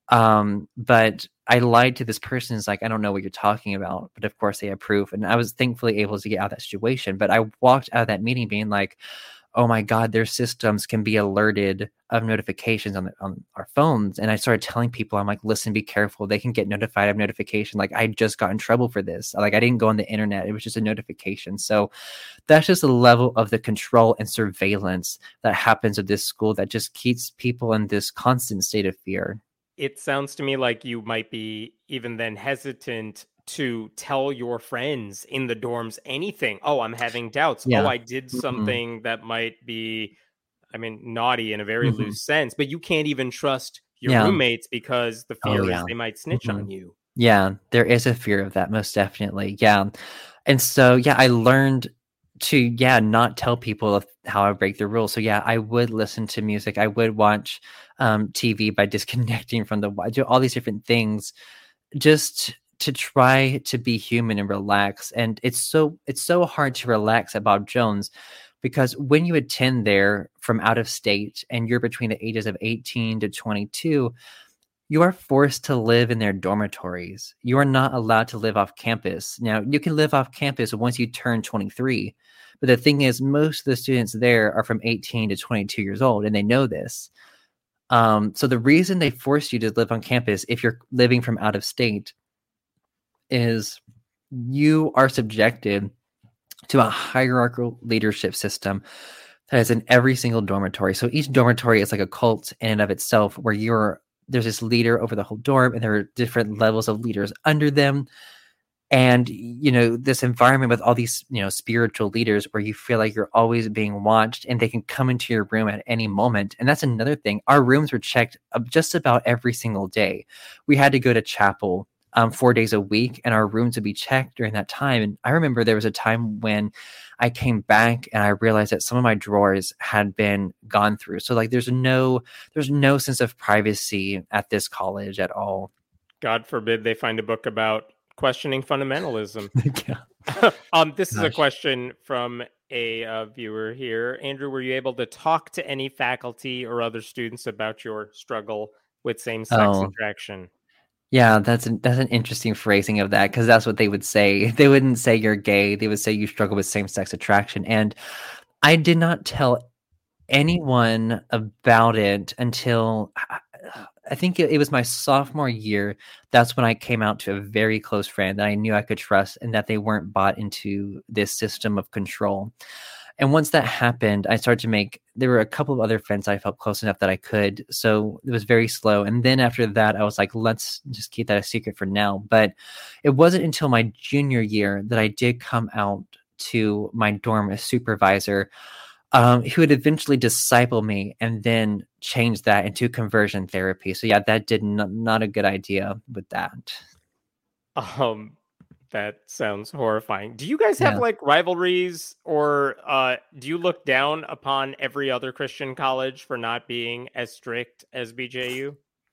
Um, but I lied to this person. It's like, I don't know what you're talking about. But of course, they approve. And I was thankfully able to get out of that situation. But I walked out of that meeting being like, oh my God, their systems can be alerted of notifications on, the, on our phones. And I started telling people, I'm like, listen, be careful. They can get notified of notification. Like, I just got in trouble for this. Like, I didn't go on the internet. It was just a notification. So that's just a level of the control and surveillance that happens at this school that just keeps people in this constant state of fear. It sounds to me like you might be even then hesitant to tell your friends in the dorms anything. Oh, I'm having doubts. Yeah. Oh, I did something mm-hmm. that might be, I mean, naughty in a very mm-hmm. loose sense, but you can't even trust your yeah. roommates because the fear oh, yeah. is they might snitch mm-hmm. on you. Yeah, there is a fear of that, most definitely. Yeah. And so, yeah, I learned to, yeah, not tell people how I break the rules. So, yeah, I would listen to music. I would watch um, T V by disconnecting from the, do all these different things just to try to be human and relax. And it's so it's so hard to relax at Bob Jones because when you attend there from out of state and you're between the ages of eighteen to twenty-two, you are forced to live in their dormitories. You are not allowed to live off campus. Now, you can live off campus once you turn twenty-three. But the thing is, most of the students there are from eighteen to twenty-two years old, and they know this. Um, so the reason they force you to live on campus if you're living from out of state is you are subjected to a hierarchical leadership system that is in every single dormitory. So each dormitory is like a cult in and of itself, where you're there's this leader over the whole dorm, and there are different levels of leaders under them. And, you know, this environment with all these, you know, spiritual leaders where you feel like you're always being watched and they can come into your room at any moment. And that's another thing. Our rooms were checked just about every single day. We had to go to chapel um, four days a week, and our rooms would be checked during that time. And I remember there was a time when I came back and I realized that some of my drawers had been gone through. So like, there's no, there's no sense of privacy at this college at all. God forbid they find a book about questioning fundamentalism. yeah. um, this Gosh. is a question from a uh, viewer here. Andrew, were you able to talk to any faculty or other students about your struggle with same-sex oh. attraction? Yeah, that's an, that's an interesting phrasing of that, because that's what they would say. They wouldn't say you're gay. They would say you struggle with same-sex attraction. And I did not tell anyone about it until I think it, it was my sophomore year. That's when I came out to a very close friend that I knew I could trust and that they weren't bought into this system of control. And once that happened, I started to make, there were a couple of other friends I felt close enough that I could. So it was very slow. And then after that, I was like, let's just keep that a secret for now. But it wasn't until my junior year that I did come out to my dorm supervisor, um, who would eventually disciple me and then change that into conversion therapy. So yeah, that did not, not a good idea with that. Um, That sounds horrifying. Do you guys have yeah. like rivalries, or uh, do you look down upon every other Christian college for not being as strict as B J U?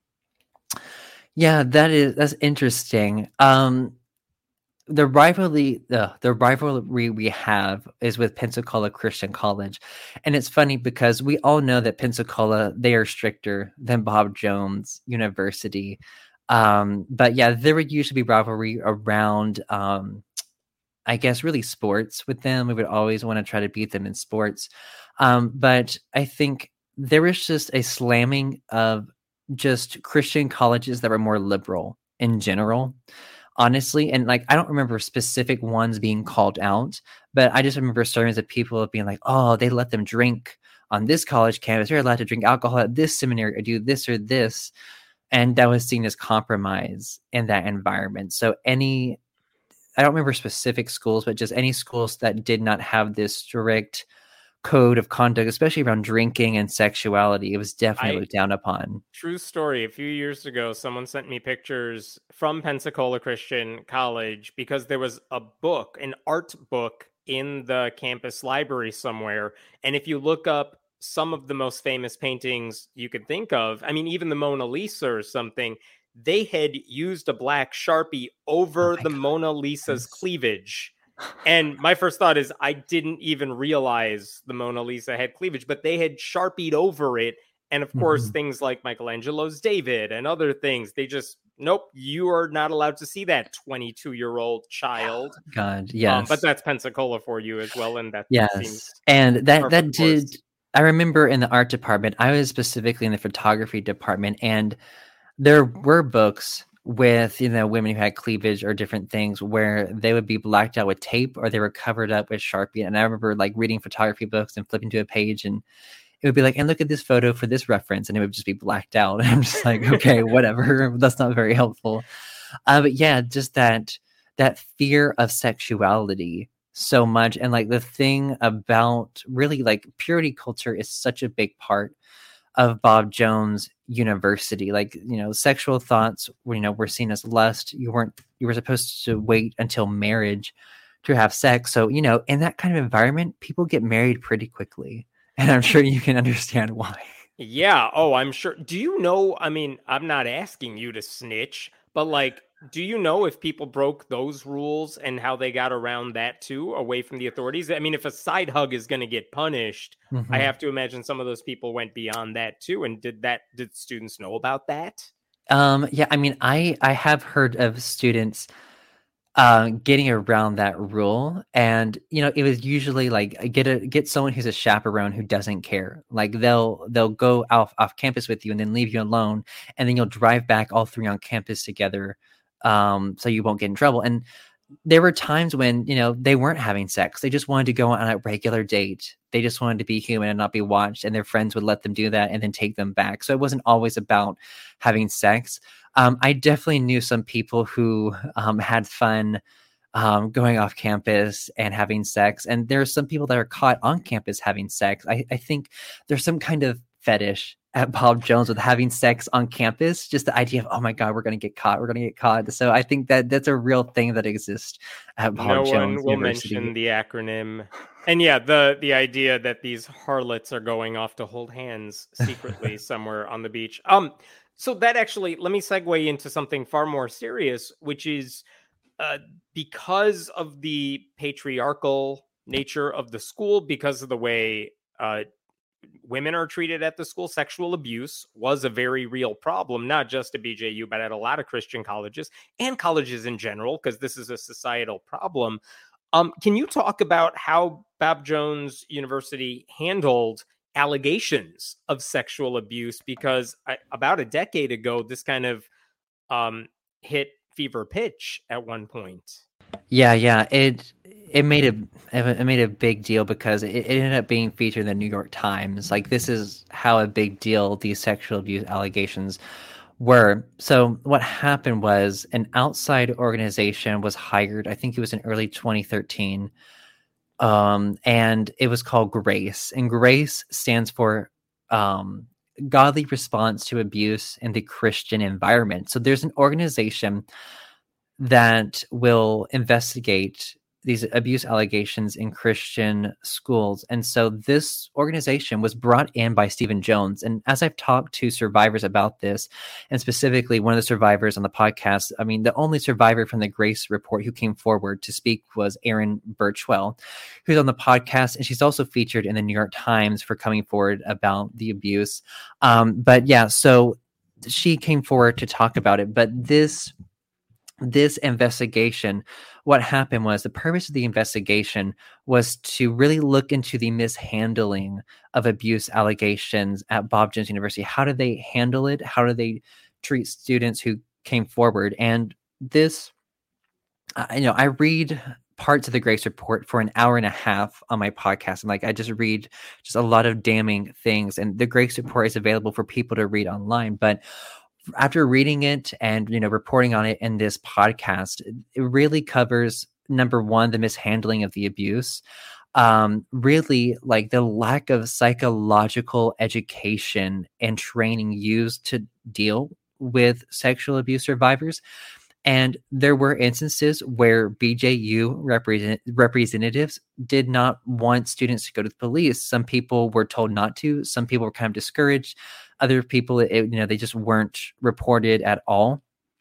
Yeah, that is that's interesting. Um, the rivalry, the the rivalry we have is with Pensacola Christian College, and it's funny because we all know that Pensacola, they are stricter than Bob Jones University. Um, but yeah, there would usually be rivalry around, um, I guess, really sports with them. We would always want to try to beat them in sports. Um, but I think there was just a slamming of just Christian colleges that were more liberal in general, honestly. And like, I don't remember specific ones being called out, but I just remember stories of people being like, oh, they let them drink on this college campus. They're allowed to drink alcohol at this seminary or do this or this. And that was seen as compromise in that environment. So any, I don't remember specific schools, but just any schools that did not have this strict code of conduct, especially around drinking and sexuality, it was definitely I, looked down upon. True story. A few years ago, someone sent me pictures from Pensacola Christian College because there was a book, an art book in the campus library somewhere. And if you look up some of the most famous paintings you could think of, I mean, even the Mona Lisa or something, they had used a black Sharpie over oh the God. Mona Lisa's yes. cleavage. And my first thought is I didn't even realize the Mona Lisa had cleavage, but they had Sharpied over it And of course, Mm-hmm. things like Michelangelo's David and other things, they just, nope, you are not allowed to see that twenty-two-year-old child. God, yes. Um, but that's Pensacola for you as well, and that yes. seems And that par for that the course. did. I remember in the art department, I was specifically in the photography department, and there were books with, you know, women who had cleavage or different things where they would be blacked out with tape or they were covered up with Sharpie. And I remember like reading photography books and flipping to a page, and it would be like, and look at this photo for this reference, and it would just be blacked out. And I'm just like, okay, whatever. That's not very helpful. Uh, but yeah, just that that fear of sexuality so much, and like the thing about really like purity culture is such a big part of Bob Jones University. Like, you know, sexual thoughts, you know, were seen as lust. You weren't, you were supposed to wait until marriage to have sex. So, you know, in that kind of environment, people get married pretty quickly. And I'm sure you can understand why. Yeah. Oh, I'm sure. Do you know? I mean, I'm not asking you to snitch, but like, do you know if people broke those rules and how they got around that too, away from the authorities? I mean, if a side hug is going to get punished, Mm-hmm. I have to imagine some of those people went beyond that too. And did that, did students know about that? Um, yeah, I mean, I, I have heard of students uh, getting around that rule, and you know, it was usually like get a get someone who's a chaperone who doesn't care. Like they'll they'll go off off campus with you and then leave you alone, and then you'll drive back all three on campus together, um, so you won't get in trouble. And there were times when, you know, they weren't having sex. They just wanted to go on a regular date. They just wanted to be human and not be watched. And their friends would let them do that and then take them back. So it wasn't always about having sex. Um, I definitely knew some people who um, had fun um, going off campus and having sex. And there are some people that are caught on campus having sex. I, I think there's some kind of fetish at Bob Jones with having sex on campus. Just the idea of, oh my God, we're going to get caught. We're going to get caught. So I think that that's a real thing that exists at Bob No Jones one will University. mention the acronym. And yeah, the the idea that these harlots are going off to hold hands secretly somewhere on the beach. Um, so that actually, let me segue into something far more serious, which is uh, because of the patriarchal nature of the school, because of the way uh, women are treated at the school, sexual abuse was a very real problem, not just at B J U, but at a lot of Christian colleges and colleges in general, because this is a societal problem. Um, can you talk about how Bob Jones University handled allegations of sexual abuse? Because I, about a decade ago, this kind of um, hit fever pitch at one point. Yeah, yeah. It it made a it made a big deal because it, it ended up being featured in the New York Times. Like, this is how a big deal these sexual abuse allegations were. So what happened was an outside organization was hired. I think it was in early twenty thirteen. Um, and it was called GRACE. And GRACE stands for um, Godly Response to Abuse in the Christian Environment. So there's an organization that will investigate these abuse allegations in Christian schools. And so this organization was brought in by Stephen Jones. And as I've talked to survivors about this, and specifically one of the survivors on the podcast, I mean, the only survivor from the Grace Report who came forward to speak was Erin Birchwell, who's on the podcast. And she's also featured in the New York Times for coming forward about the abuse. Um, but yeah, so she came forward to talk about it. But this This investigation, what happened was the purpose of the investigation was to really look into the mishandling of abuse allegations at Bob Jones University. How did they handle it? How did they treat students who came forward? And this, uh, you know, I read parts of the Grace Report for an hour and a half on my podcast. And like, I just read just a lot of damning things. And the Grace Report is available for people to read online. But after reading it and, you know, reporting on it in this podcast, it really covers, number one, the mishandling of the abuse, um, really like the lack of psychological education and training used to deal with sexual abuse survivors. And there were instances where B J U represent, representatives did not want students to go to the police. Some people were told not to. Some people were kind of discouraged. Other people, it, you know, they just weren't reported at all.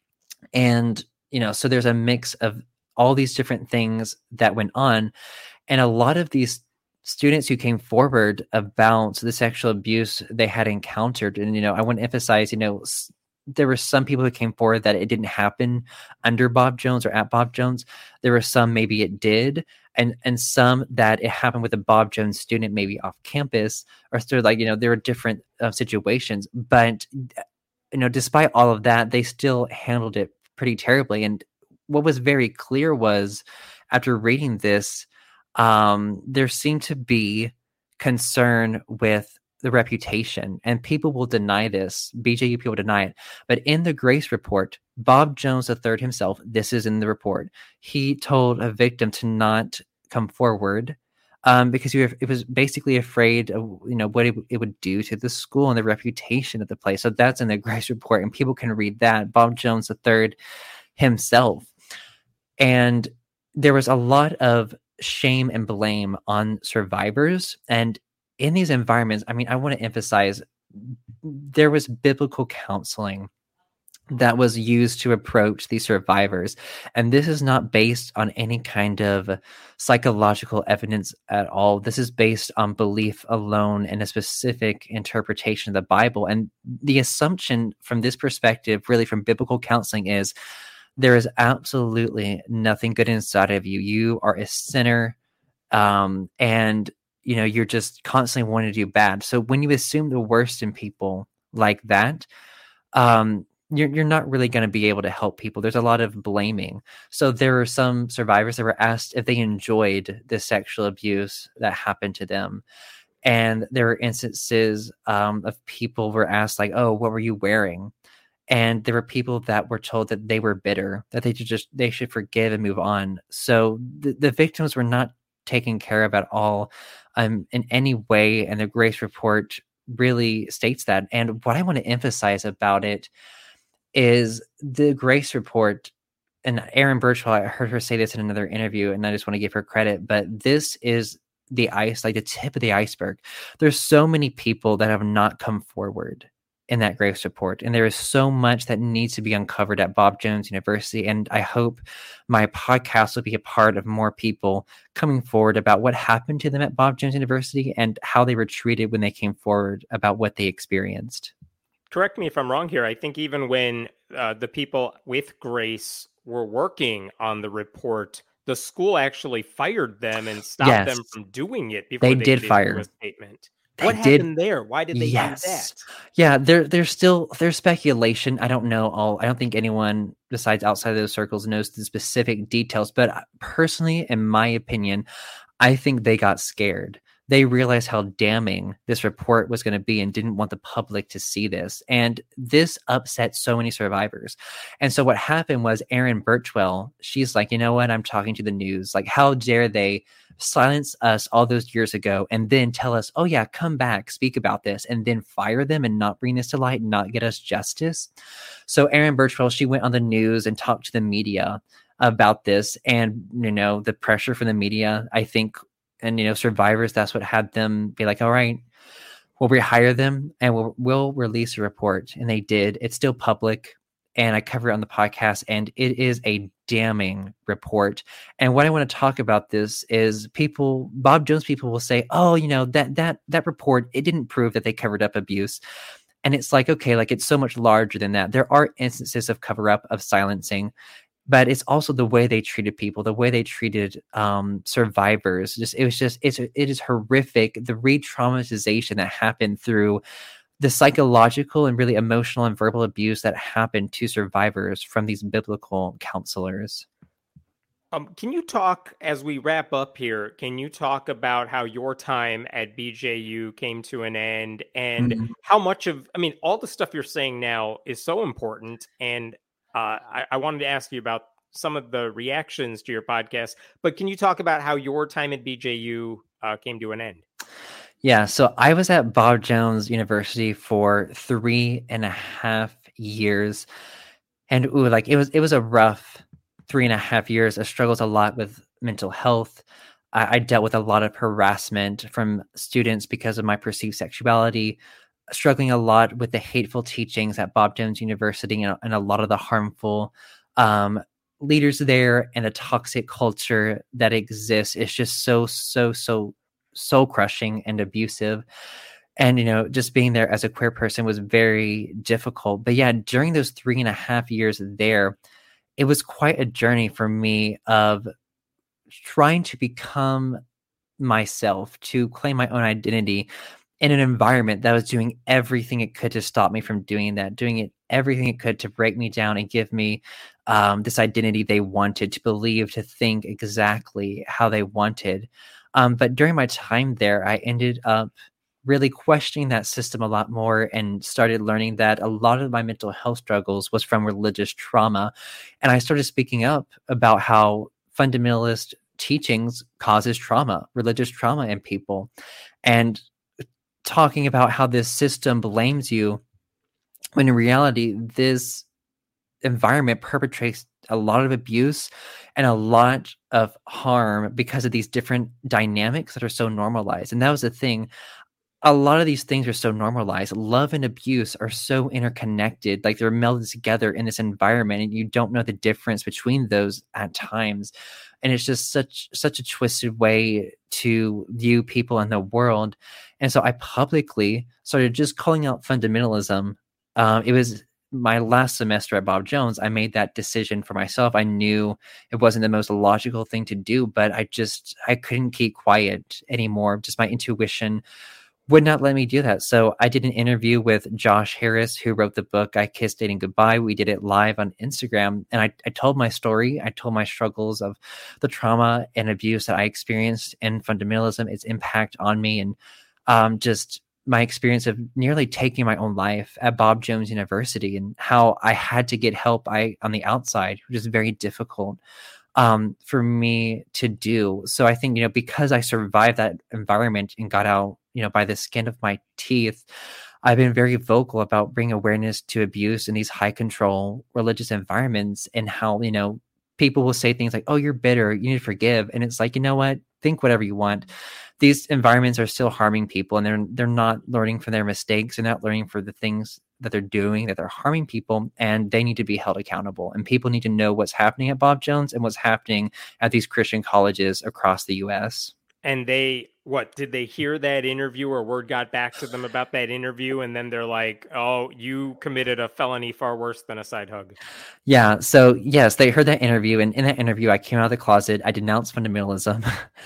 And, you know, so there's a mix of all these different things that went on. And a lot of these students who came forward about the sexual abuse they had encountered. And, you know, I want to emphasize, you know, s- there were some people who came forward that it didn't happen under Bob Jones or at Bob Jones. There were some maybe it did, and and some that it happened with a Bob Jones student maybe off campus, or sort of like, you know, there were different uh, situations. But, you know, despite all of that, they still handled it pretty terribly. And what was very clear was, after reading this, um, there seemed to be concern with the reputation, and people will deny this. B J U people deny it. But in the Grace report, Bob Jones the third himself, this is in the report, he told a victim to not come forward um, because he it was basically afraid of, you know, what it, it would do to the school and the reputation of the place. So that's in the Grace report, and people can read that. Bob Jones the third himself. And there was a lot of shame and blame on survivors. And in these environments, I mean, I want to emphasize there was biblical counseling that was used to approach these survivors. And this is not based on any kind of psychological evidence at all. This is based on belief alone and a specific interpretation of the Bible. And the assumption from this perspective, really from biblical counseling, is there is absolutely nothing good inside of you. You are a sinner, um, and you know, you're just constantly wanting to do bad. So when you assume the worst in people like that, um, you're you're not really going to be able to help people. There's a lot of blaming. So there are some survivors that were asked if they enjoyed the sexual abuse that happened to them. And there were instances um, of people were asked, like, oh, what were you wearing? And there were people that were told that they were bitter, that they should just they should forgive and move on. So the, the victims were not taken care of at all um, in any way. And the Grace report really states that. And what I want to emphasize about it is the Grace report, and Erin Birchwell, I heard her say this in another interview, and I just want to give her credit, but this is the ice, like the tip of the iceberg. There's so many people that have not come forward in that Grace report, and there is so much that needs to be uncovered at Bob Jones University. And I hope my podcast will be a part of more people coming forward about what happened to them at Bob Jones University and how they were treated when they came forward about what they experienced. Correct me if I'm wrong here. I think even when uh, the people with Grace were working on the report, the school actually fired them and stopped yes. them from doing it before they, they did fire a statement. They what did. happened there? Why did they yes. do that? Yeah, there, there's still there's speculation. I don't know all. I don't think anyone besides outside of those circles knows the specific details. But personally, in my opinion, I think they got scared. They realized how damning this report was going to be and didn't want the public to see this. And this upset so many survivors. And so what happened was Erin Birchwell, she's like, you know what? I'm talking to the news. Like, how dare they silence us all those years ago and then tell us, oh yeah, come back, speak about this, and then fire them and not bring this to light and not get us justice. So Erin Birchwell, she went on the news and talked to the media about this. And, you know, the pressure from the media, I think, and, you know, survivors, that's what had them be like, all right, we'll rehire them and we'll, we'll release a report. And they did. It's still public. And I cover it on the podcast, and it is a damning report. And what I want to talk about this is people, Bob Jones people will say, oh, you know, that, that, that report, it didn't prove that they covered up abuse. And it's like, okay, like it's so much larger than that. There are instances of cover up, of silencing, but it's also the way they treated people, the way they treated um, survivors. Just it was just it's it is horrific. The re-traumatization that happened through the psychological and really emotional and verbal abuse that happened to survivors from these biblical counselors. Um, can you talk, as we wrap up here, can you talk about how your time at B J U came to an end, and mm-hmm. how much of, I mean, all the stuff you're saying now is so important, and Uh, I, I wanted to ask you about some of the reactions to your podcast, but can you talk about how your time at B J U uh, came to an end? Yeah, so I was at Bob Jones University for three and a half years, and ooh, like it was it was a rough three and a half years. I struggled a lot with mental health. I, I dealt with a lot of harassment from students because of my perceived sexuality. Struggling a lot with the hateful teachings at Bob Jones University, and, and a lot of the harmful um, leaders there, and the toxic culture that exists. It's just so, so, so, soul crushing and abusive. And, you know, just being there as a queer person was very difficult. But yeah, during those three and a half years there, it was quite a journey for me of trying to become myself, to claim my own identity in an environment that was doing everything it could to stop me from doing that, doing it everything it could to break me down and give me um, this identity they wanted, to believe, to think exactly how they wanted. Um, but during my time there, I ended up really questioning that system a lot more and started learning that a lot of my mental health struggles was from religious trauma. And I started speaking up about how fundamentalist teachings causes trauma, religious trauma in people, and talking about how this system blames you when in reality, this environment perpetrates a lot of abuse and a lot of harm because of these different dynamics that are so normalized. And that was the thing. A lot of these things are so normalized. Love and abuse are so interconnected, like they're melded together in this environment, and you don't know the difference between those at times. And it's just such such a twisted way to view people in the world. And so I publicly started just calling out fundamentalism. Um, it was my last semester at Bob Jones. I made that decision for myself. I knew it wasn't the most logical thing to do, but I just I couldn't keep quiet anymore. Just my intuition would not let me do that. So I did an interview with Josh Harris, who wrote the book, I Kissed Dating Goodbye. We did it live on Instagram. And I, I told my story. I told my struggles of the trauma and abuse that I experienced in fundamentalism, its impact on me, and um, just my experience of nearly taking my own life at Bob Jones University, and how I had to get help I on the outside, which is very difficult um, for me to do. So I think, you know, because I survived that environment and got out, you know, by the skin of my teeth, I've been very vocal about bringing awareness to abuse in these high control religious environments, and how, you know, people will say things like, oh, you're bitter, you need to forgive. And it's like, you know what? Think whatever you want. These environments are still harming people, and they're they're not learning from their mistakes. They're not learning for the things that they're doing, that they're harming people, and they need to be held accountable. And people need to know what's happening at Bob Jones and what's happening at these Christian colleges across the U S. And they, what, did they hear that interview, or word got back to them about that interview? And then they're like, oh, you committed a felony far worse than a side hug. Yeah. So yes, they heard that interview. And in that interview, I came out of the closet. I denounced fundamentalism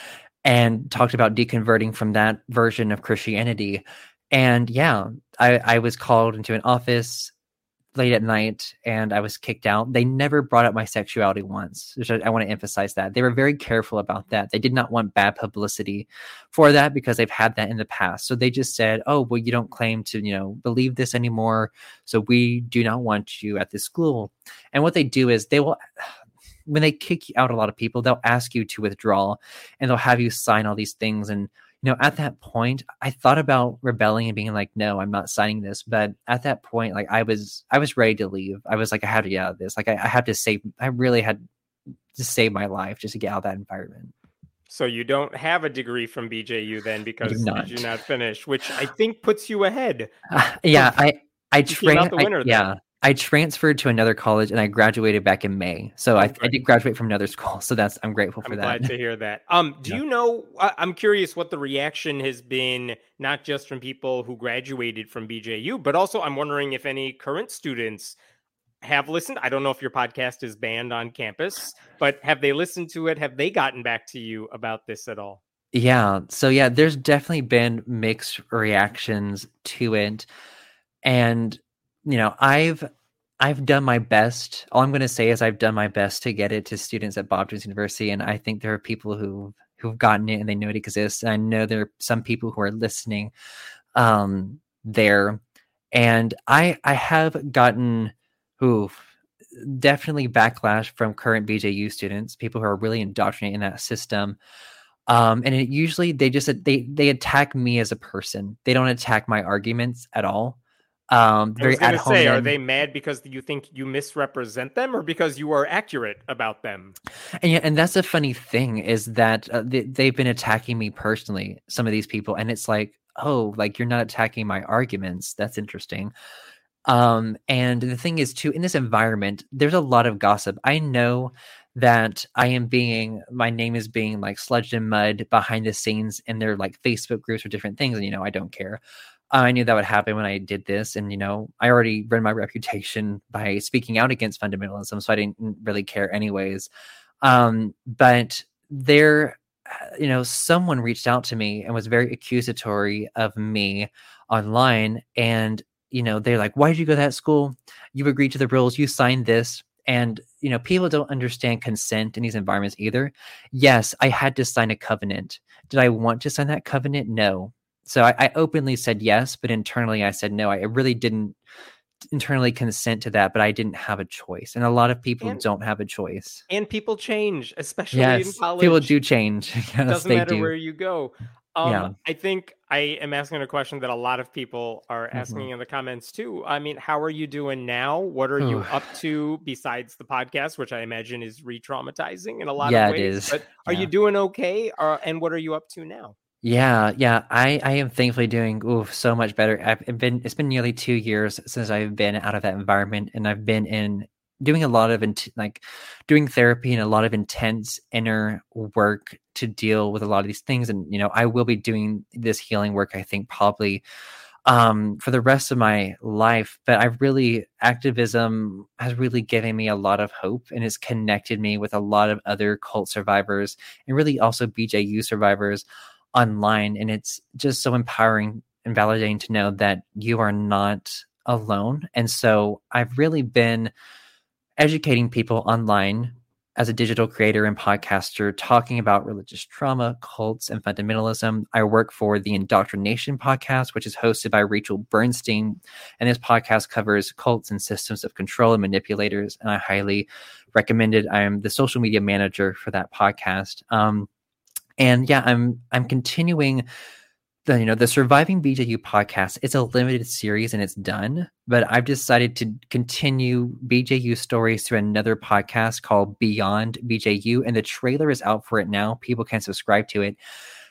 and talked about deconverting from that version of Christianity. And yeah, I, I was called into an office late at night and I was kicked out. They never brought up my sexuality once. Which I, I want to emphasize that. They were very careful about that. They did not want bad publicity for that, because they've had that in the past. So they just said, oh, well, you don't claim to, you know, believe this anymore, so we do not want you at this school. And what they do is they will, when they kick out a lot of people, they'll ask you to withdraw, and they'll have you sign all these things. And you know, at that point, I thought about rebelling and being like, no, I'm not signing this. But at that point, like I was, I was ready to leave. I was like, I have to get out of this. Like I, I have to save, I really had to save my life just to get out of that environment. So you don't have a degree from B J U then, because you did not finish, which I think puts you ahead. Uh, yeah, I, I trained, I, yeah. I transferred to another college and I graduated back in May. So I, I did graduate from another school. So that's, I'm grateful for I'm that. I'm glad to hear that. Um, do yeah. you know, I, I'm curious what the reaction has been, not just from people who graduated from B J U, but also I'm wondering if any current students have listened. I don't know if your podcast is banned on campus, but have they listened to it? Have they gotten back to you about this at all? Yeah. So yeah, there's definitely been mixed reactions to it. And you know, I've I've done my best. All I'm going to say is I've done my best to get it to students at Bob Jones University, and I think there are people who who've gotten it and they know it exists. And I know there are some people who are listening um, there, and I I have gotten who definitely backlash from current B J U students, people who are really indoctrinated in that system. Um, and it usually they just they they attack me as a person. They don't attack my arguments at all. Um, very I was going to say, are they mad because you think you misrepresent them, or because you are accurate about them? And yeah, and that's a funny thing is that uh, they, they've been attacking me personally, some of these people, and it's like, oh, like you're not attacking my arguments. That's interesting. Um, and the thing is too, in this environment, there's a lot of gossip. I know that I am being, my name is being like sludged in mud behind the scenes in their like Facebook groups or different things. And, you know, I don't care. I knew that would happen when I did this. And, you know, I already ruined my reputation by speaking out against fundamentalism. So I didn't really care anyways. Um, but there, you know, someone reached out to me and was very accusatory of me online. And, you know, they're like, why did you go to that school? You agreed to the rules. You signed this. And, you know, people don't understand consent in these environments either. Yes, I had to sign a covenant. Did I want to sign that covenant? No. So I, I openly said yes, but internally I said no. I really didn't internally consent to that, but I didn't have a choice. And a lot of people and, don't have a choice. And people change, especially yes, in college. People do change. Yes, doesn't they matter do. where you go. Um, yeah. I think I am asking a question that a lot of people are asking mm-hmm. in the comments too. I mean, how are you doing now? What are you up to besides the podcast, which I imagine is re-traumatizing in a lot yeah, of ways? It is. But are yeah. you doing okay? Or, and what are you up to now? Yeah, yeah, I, I am thankfully doing ooh, so much better. I've been it's been nearly two years since I've been out of that environment, and I've been in doing a lot of in, like doing therapy and a lot of intense inner work to deal with a lot of these things. And you know, I will be doing this healing work, I think, probably um, for the rest of my life. But I really activism has really given me a lot of hope, and has connected me with a lot of other cult survivors and really also B J U survivors online. And it's just so empowering and validating to know that you are not alone. And so I've really been educating people online as a digital creator and podcaster, talking about religious trauma, cults, and fundamentalism. I work for the Indoctrination podcast, which is hosted by Rachel Bernstein. And this podcast covers cults and systems of control and manipulators. And I highly recommend it. I am the social media manager for that podcast. Um, And yeah, I'm I'm continuing the you know the Surviving B J U podcast. It's a limited series and it's done, but I've decided to continue B J U stories through another podcast called Beyond B J U, and the trailer is out for it now. People can subscribe to it.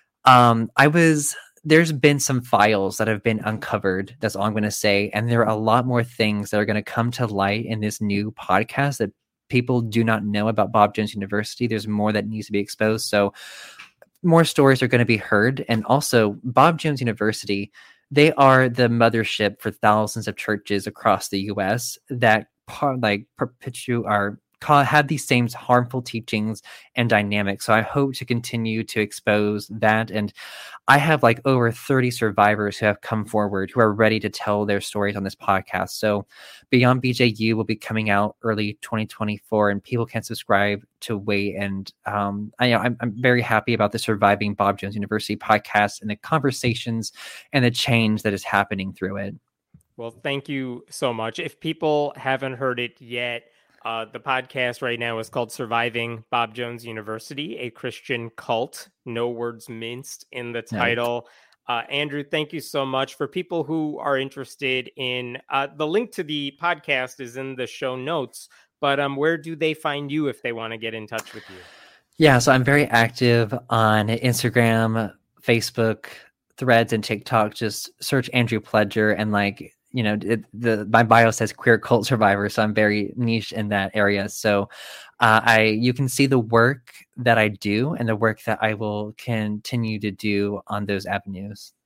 Um, I was there's been some files that have been uncovered. That's all I'm going to say, and there are a lot more things that are going to come to light in this new podcast that people do not know about Bob Jones University. There's more that needs to be exposed. So more stories are going to be heard. And also Bob Jones University, they are the mothership for thousands of churches across the U S that like perpetuate are have these same harmful teachings and dynamics. So I hope to continue to expose that. And I have like over thirty survivors who have come forward who are ready to tell their stories on this podcast. So Beyond B J U will be coming out early twenty twenty-four, and people can subscribe to wait. And um, I, I'm, I'm very happy about the Surviving Bob Jones University podcast and the conversations and the change that is happening through it. Well, thank you so much. If people haven't heard it yet, Uh, the podcast right now is called Surviving Bob Jones University, a Christian cult. No words minced in the title. No. Uh, Andrew, thank you so much. For people who are interested in uh, the link to the podcast is in the show notes, but um, where do they find you if they want to get in touch with you? Yeah, so I'm very active on Instagram, Facebook, Threads, and TikTok. Just search Andrew Pledger, and like, you know, it, the my bio says queer cult survivor, so I'm very niche in that area. So uh, I you can see the work that I do and the work that I will continue to do on those avenues.